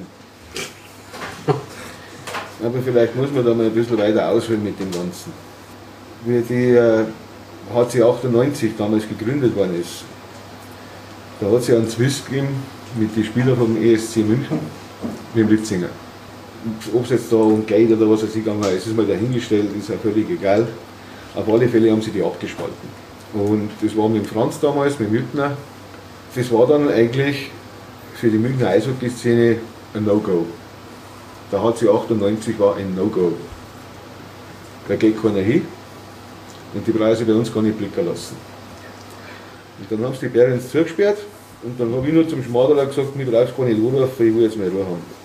Aber vielleicht muss man da mal ein bisschen weiter ausholen mit dem Ganzen. Wie die äh, H C achtundneunzig damals gegründet worden ist, da hat es ja einen Zwist gegeben mit den Spielern vom E S C München, mit dem Litzinger. Ob es jetzt da um Geld oder was es gegangen ist, ist mal dahingestellt, ist ja völlig egal. Auf alle Fälle haben sie die abgespalten. Und das war mit dem Franz damals, mit Mültner. Das war dann eigentlich für die Münchner Eishockey-Szene ein No-Go. Der H C achtundneunzig war ein No-Go. Da geht keiner hin und die brauchen sich bei uns gar nicht blicken lassen. Und dann haben sie die Barons zugesperrt und dann habe ich nur zum Schmadeler gesagt, mir brauchst gar nicht anrufen, ich will jetzt mal Ruhe haben.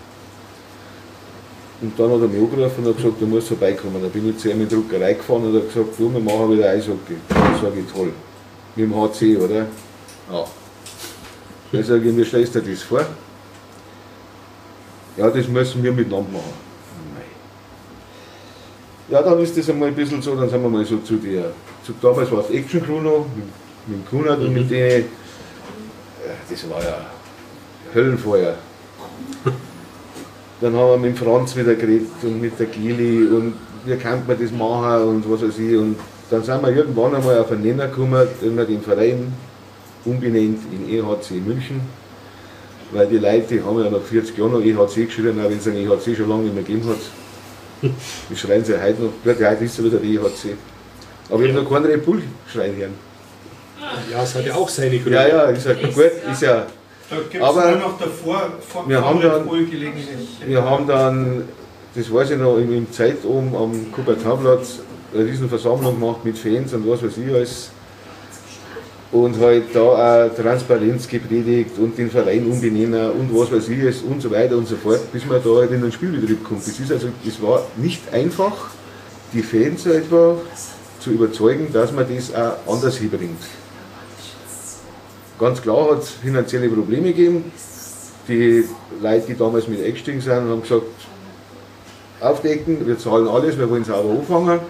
Und dann hat er mich angerufen und hat gesagt, du musst vorbeikommen. Dann bin ich zu ihm in die Druckerei gefahren und hat gesagt, du, wir machen wieder Eishockey. Dann sage ich, toll. Mit dem H C, oder? Ja. Dann sage ich, wie stellst du dir das vor? Ja, das müssen wir miteinander machen. Ja, dann ist das einmal ein bisschen so, dann sind wir mal so zu der, zu, damals war es Action Crew noch, mit, mit dem Kunert und mit denen, das war ja Höllenfeuer. Dann haben wir mit dem Franz wieder geredet und mit der Gili und wie kann man das machen und was weiß ich. Und dann sind wir irgendwann einmal auf einen Nenner gekommen, den wir den Verein umbenannt in E H C München. Weil die Leute, die haben ja nach vierzig Jahren noch E H C geschrien, auch wenn es ein E H C schon lange nicht mehr gegeben hat. Die schreien sie heute noch, ja, heute ist ja wieder der E H C. Aber ich habe noch keinen Red Bull schreien hören. Ja, es hat ja auch seine Gründe. Ja, ja, ist ja gut, ist ja. Da gibt es Aber nur noch davor vor wir haben dann- gelegentlich. Wir haben dann, das weiß ich noch, im im Zeit oben am Kupertauplatz eine riesen Versammlung gemacht mit Fans und was weiß ich alles. Und halt da auch Transparenz gepredigt und den Verein umbenennen und was weiß ich alles und so weiter und so fort, bis man da halt in den Spielbetrieb kommt. Das ist also, das war nicht einfach, die Fans einfach zu überzeugen, dass man das auch anders hinbringt. Ganz klar hat es finanzielle Probleme gegeben. Die Leute, die damals mit eingestiegen sind, haben gesagt, aufdecken, wir zahlen alles, wir wollen es aber anfangen.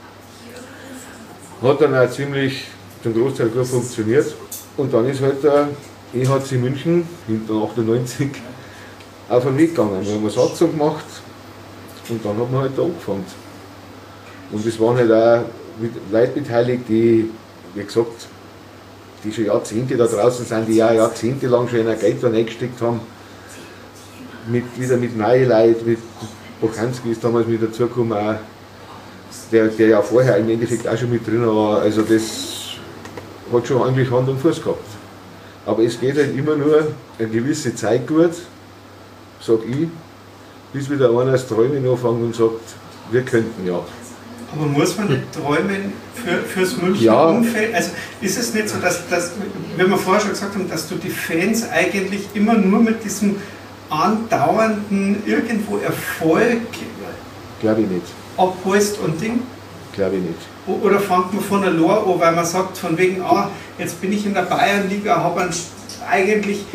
Hat dann auch ziemlich zum Großteil gut funktioniert. Und dann ist halt der E H C München hinter achtundneunzig auf den Weg gegangen. Wir haben eine Satzung gemacht und dann hat man halt da angefangen. Und es waren halt auch Leute beteiligt, die, wie gesagt, die schon Jahrzehnte da draußen sind, die ja jahrzehntelang schon in Geld da reingesteckt haben. Mit, wieder mit neuen Leuten, mit Bochanski ist damals mit dazugekommen, auch, der, der ja vorher im Endeffekt auch schon mit drin war. Also das hat schon eigentlich Hand und Fuß gehabt. Aber es geht halt immer nur eine gewisse Zeit gut, sag ich, bis wieder einer das Träumen anfängt und sagt, wir könnten ja. Aber muss man nicht träumen für, fürs Münchner Ja. Umfeld? Also ist es nicht so, dass, dass, wie wir vorher schon gesagt haben, dass du die Fans eigentlich immer nur mit diesem andauernden irgendwo Erfolg Glaube ich nicht. abholst und Ding? Glaube ich nicht. O- Oder fängt man von der Lore an, weil man sagt, von wegen, ah, jetzt bin ich in der Bayernliga, habe eigentlich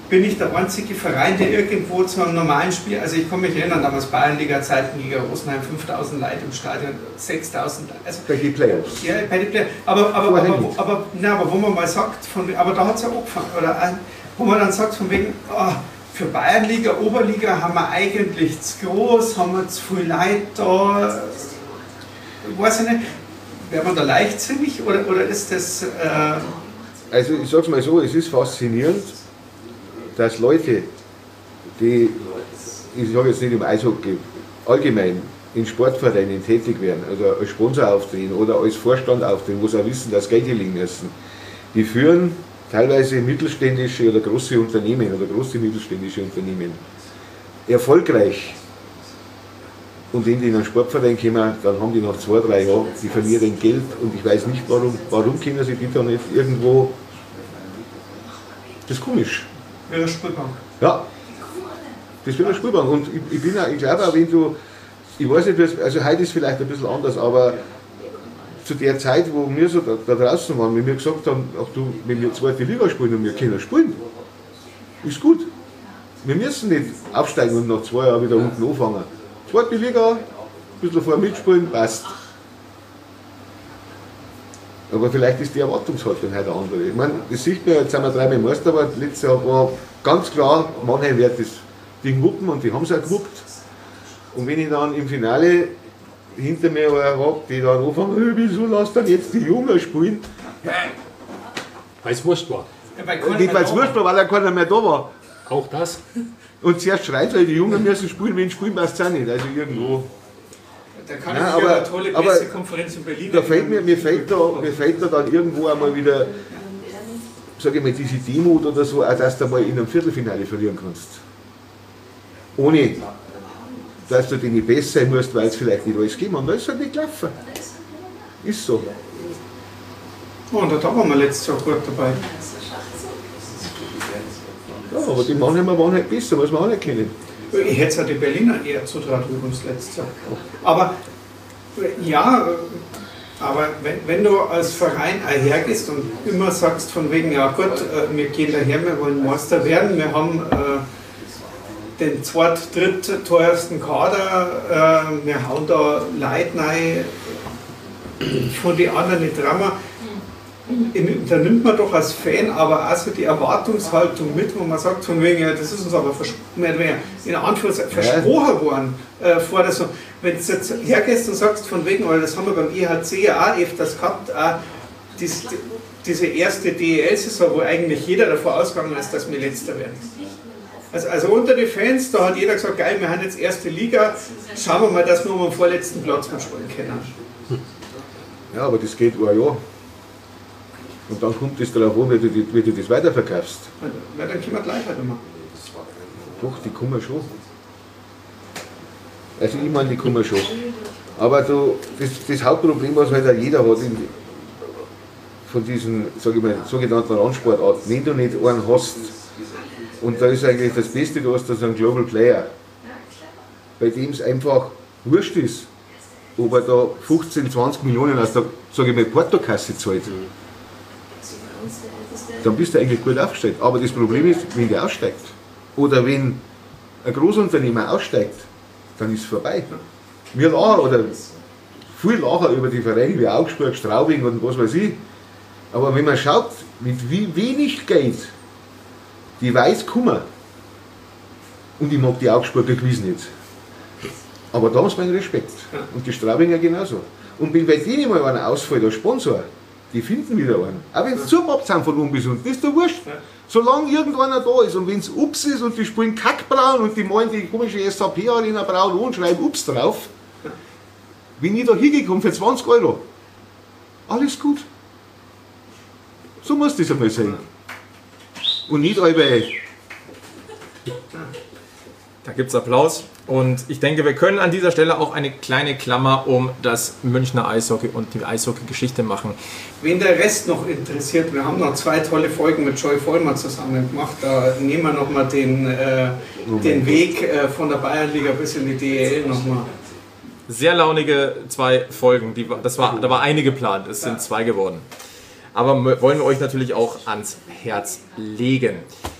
bin ich der einzige Verein, der irgendwo zu einem normalen Spiel, also ich kann mich erinnern, damals Bayernliga-Zeiten gegen Rosenheim, fünftausend Leute im Stadion, sechstausend Leute. Also, bei den Playoffs. Ja, bei den Playoffs. Aber, aber, aber, aber, aber, na, aber wo man mal sagt, von, aber da hat es ja angefangen, oder wo man dann sagt, von wegen, oh, für Bayernliga, Oberliga haben wir eigentlich zu groß, haben wir zu viel Leute da, weiß ich nicht, wäre man da leichtsinnig oder, oder ist das... Äh Also ich sag's mal so, es ist faszinierend, dass Leute, die, ich sage jetzt nicht im Eishockey, allgemein in Sportvereinen tätig werden, also als Sponsor auftreten oder als Vorstand auftreten, wo sie auch wissen, dass Geld hier liegen müssen, die führen teilweise mittelständische oder große Unternehmen oder große mittelständische Unternehmen erfolgreich. Und wenn die in einen Sportverein kommen, dann haben die nach zwei, drei Jahren, die verlieren Geld und ich weiß nicht warum, warum können sie die da nicht irgendwo, das ist komisch. Wie eine Spielbank. Ja, das wird eine Spielbank und ich, ich bin auch, ich glaube auch, wenn du, ich weiß nicht, also heute ist vielleicht ein bisschen anders, aber zu der Zeit, wo wir so da, da draußen waren, wenn wir gesagt haben, ach du, wenn wir zweite Liga spielen und wir können spielen, ist gut. Wir müssen nicht aufsteigen und nach zwei Jahren wieder unten anfangen. Zweite Liga, ein bisschen vorher mitspielen, passt. Aber vielleicht ist die Erwartungshaltung heute eine andere. Ich meine, das sieht man, jetzt sind wir dreimal Meister, aber letztes Jahr war ganz klar, Mannheim wird das Ding wuppen und die haben es auch gewuppt. Und wenn ich dann im Finale hinter mir habe, die dann anfangen, wieso lasst dann jetzt die Jungen spielen? Weil es wurscht war. Ja, Nicht weil es wurscht war, weil ja keiner mehr da war. Auch das. Und zuerst schreit, weil die Jungen müssen spielen, wenn spielen passt es auch nicht. Also irgendwo. Da kann Ja, ich aber- ja eine tolle aber Pressekonferenz in Berlin. Da fällt mir, mir, fällt da, mir fällt da dann irgendwo einmal wieder, sage ich mal, diese Demut oder so, auch dass du mal in einem Viertelfinale verlieren kannst. Ohne, dass du denen besser sein musst, weil es vielleicht nicht alles gegeben hat. Da ist halt nicht gelaufen. Ist so. Oh, und da waren wir letztes Jahr gut dabei. Ja, aber die Mannheimer waren halt besser, was wir auch nicht kennen. Ich hätte es ja die Berliner eher zutraut übrigens letztes Jahr. Aber ja, aber wenn, wenn du als Verein hergehst und immer sagst von wegen, ja gut, äh, wir gehen daher, wir wollen Meister werden, wir haben äh, den zweit-, dritt teuersten Kader, äh, wir hauen da Leute rein, von den anderen nicht dran. Da nimmt man doch als Fan aber also die Erwartungshaltung mit, wo man sagt, von wegen, ja, das ist uns aber vers mehr, mehr, in Anführungszeichen versprochen worden. Äh, vor der so wenn du jetzt hergehst und sagst, von wegen, weil das haben wir beim I H C ja auch öfters gehabt, auch dies, diese erste D E L-Saison, wo eigentlich jeder davor ausgegangen ist, dass wir Letzter werden. Also, also unter den Fans, da hat jeder gesagt, geil, wir haben jetzt erste Liga, schauen wir mal, dass wir um den vorletzten Platz mitspielen können. Ja, aber das geht ein Jahr. Und dann kommt es darauf an, wie du, wie du das weiterverkaufst. Ja, dann können wir gleich halt immer. Doch, die kommen schon. Also ich meine, die kommen schon. Aber du, das, das Hauptproblem, was halt auch jeder hat, in, von diesen, sag ich mal, sogenannten Randsportarten, wenn du nicht einen hast, und da ist eigentlich das Beste, du hast da so einen Global Player, bei dem es einfach wurscht ist, ob er da fünfzehn, zwanzig Millionen aus der, sag ich mal, Portokasse zahlt. Dann bist du eigentlich gut aufgestellt. Aber das Problem ist, wenn der aussteigt oder wenn ein Großunternehmer aussteigt, dann ist es vorbei. Wir lachen oder viel lachen über die Vereine wie Augsburg, Straubing und was weiß ich. Aber wenn man schaut, mit wie wenig Geld die weiß kommen, und ich mag die Augsburger gewiss nicht, aber da haben sie meinen Respekt. Und die Straubinger genauso. Und wenn bei denen mal einer ausfällt als Sponsor, die finden wieder einen. Auch wenn sie zugepappt sind von unten bis unten, das ist doch wurscht. Solange irgendeiner da ist und wenn es Ups ist und die spielen Kackbraun und die malen die komische S A P-Arena braun und schreiben Ups drauf, bin ich da hingekommen für zwanzig Euro. Alles gut. So muss das einmal sein. Und nicht alle. Da gibt es Applaus. Und ich denke, wir können an dieser Stelle auch eine kleine Klammer um das Münchner Eishockey und die Eishockey-Geschichte machen. Wen der Rest noch interessiert, wir haben noch zwei tolle Folgen mit Joy Vollmer zusammen gemacht. Da nehmen wir nochmal den, äh, den Weg äh, von der Bayernliga bis in die D E L nochmal. Sehr launige zwei Folgen. Die, das war, da war eine geplant, es sind zwei geworden. Aber wollen wir euch natürlich auch ans Herz legen.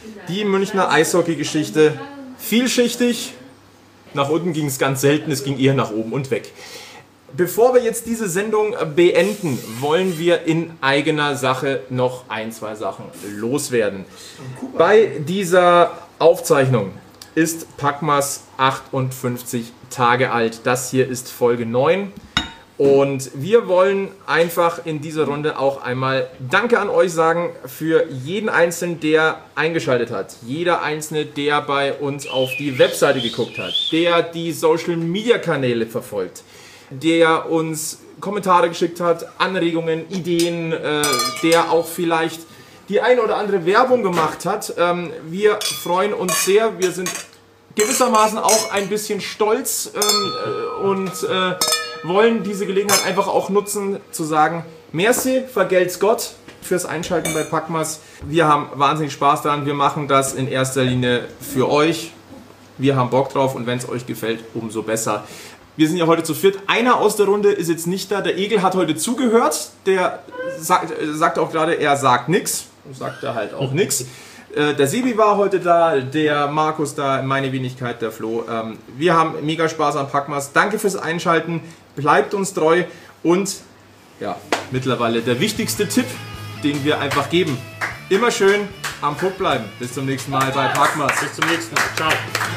Die Münchner Eishockey-Geschichte, vielschichtig. Nach unten ging es ganz selten, es ging eher nach oben und weg. Bevor wir jetzt diese Sendung beenden, wollen wir in eigener Sache noch ein, zwei Sachen loswerden. Bei dieser Aufzeichnung ist Packmas achtundfünfzig Tage alt. Das hier ist Folge neun. Und wir wollen einfach in dieser Runde auch einmal Danke an euch sagen für jeden Einzelnen, der eingeschaltet hat. Jeder Einzelne, der bei uns auf die Webseite geguckt hat, der die Social-Media-Kanäle verfolgt, der uns Kommentare geschickt hat, Anregungen, Ideen, äh, der auch vielleicht die eine oder andere Werbung gemacht hat. Ähm, wir freuen uns sehr. Wir sind gewissermaßen auch ein bisschen stolz ähm, und äh, wollen diese Gelegenheit einfach auch nutzen, zu sagen, merci, vergelt's Gott fürs Einschalten bei Packmas. Wir haben wahnsinnig Spaß daran. Wir machen das in erster Linie für euch. Wir haben Bock drauf und wenn es euch gefällt, umso besser. Wir sind ja heute zu viert. Einer aus der Runde ist jetzt nicht da. Der Egel hat heute zugehört. Der sagt, sagt auch gerade, er sagt nichts. Sagt er halt auch nichts. Der Sebi war heute da, der Markus da, meine Wenigkeit, der Flo. Wir haben mega Spaß an Packmas. Danke fürs Einschalten. Bleibt uns treu. Und ja, mittlerweile der wichtigste Tipp, den wir einfach geben. Immer schön am Puck bleiben. Bis zum nächsten Mal bei Packmas. Bis zum nächsten Mal. Ciao.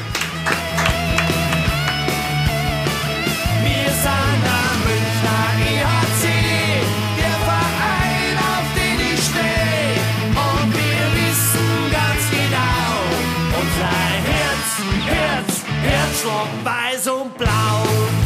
Wir sind der Münchner E H C, der Verein, auf den ich stehe. Und wir wissen ganz genau, unser Herz, Herz, Herzschlag weiß und blau.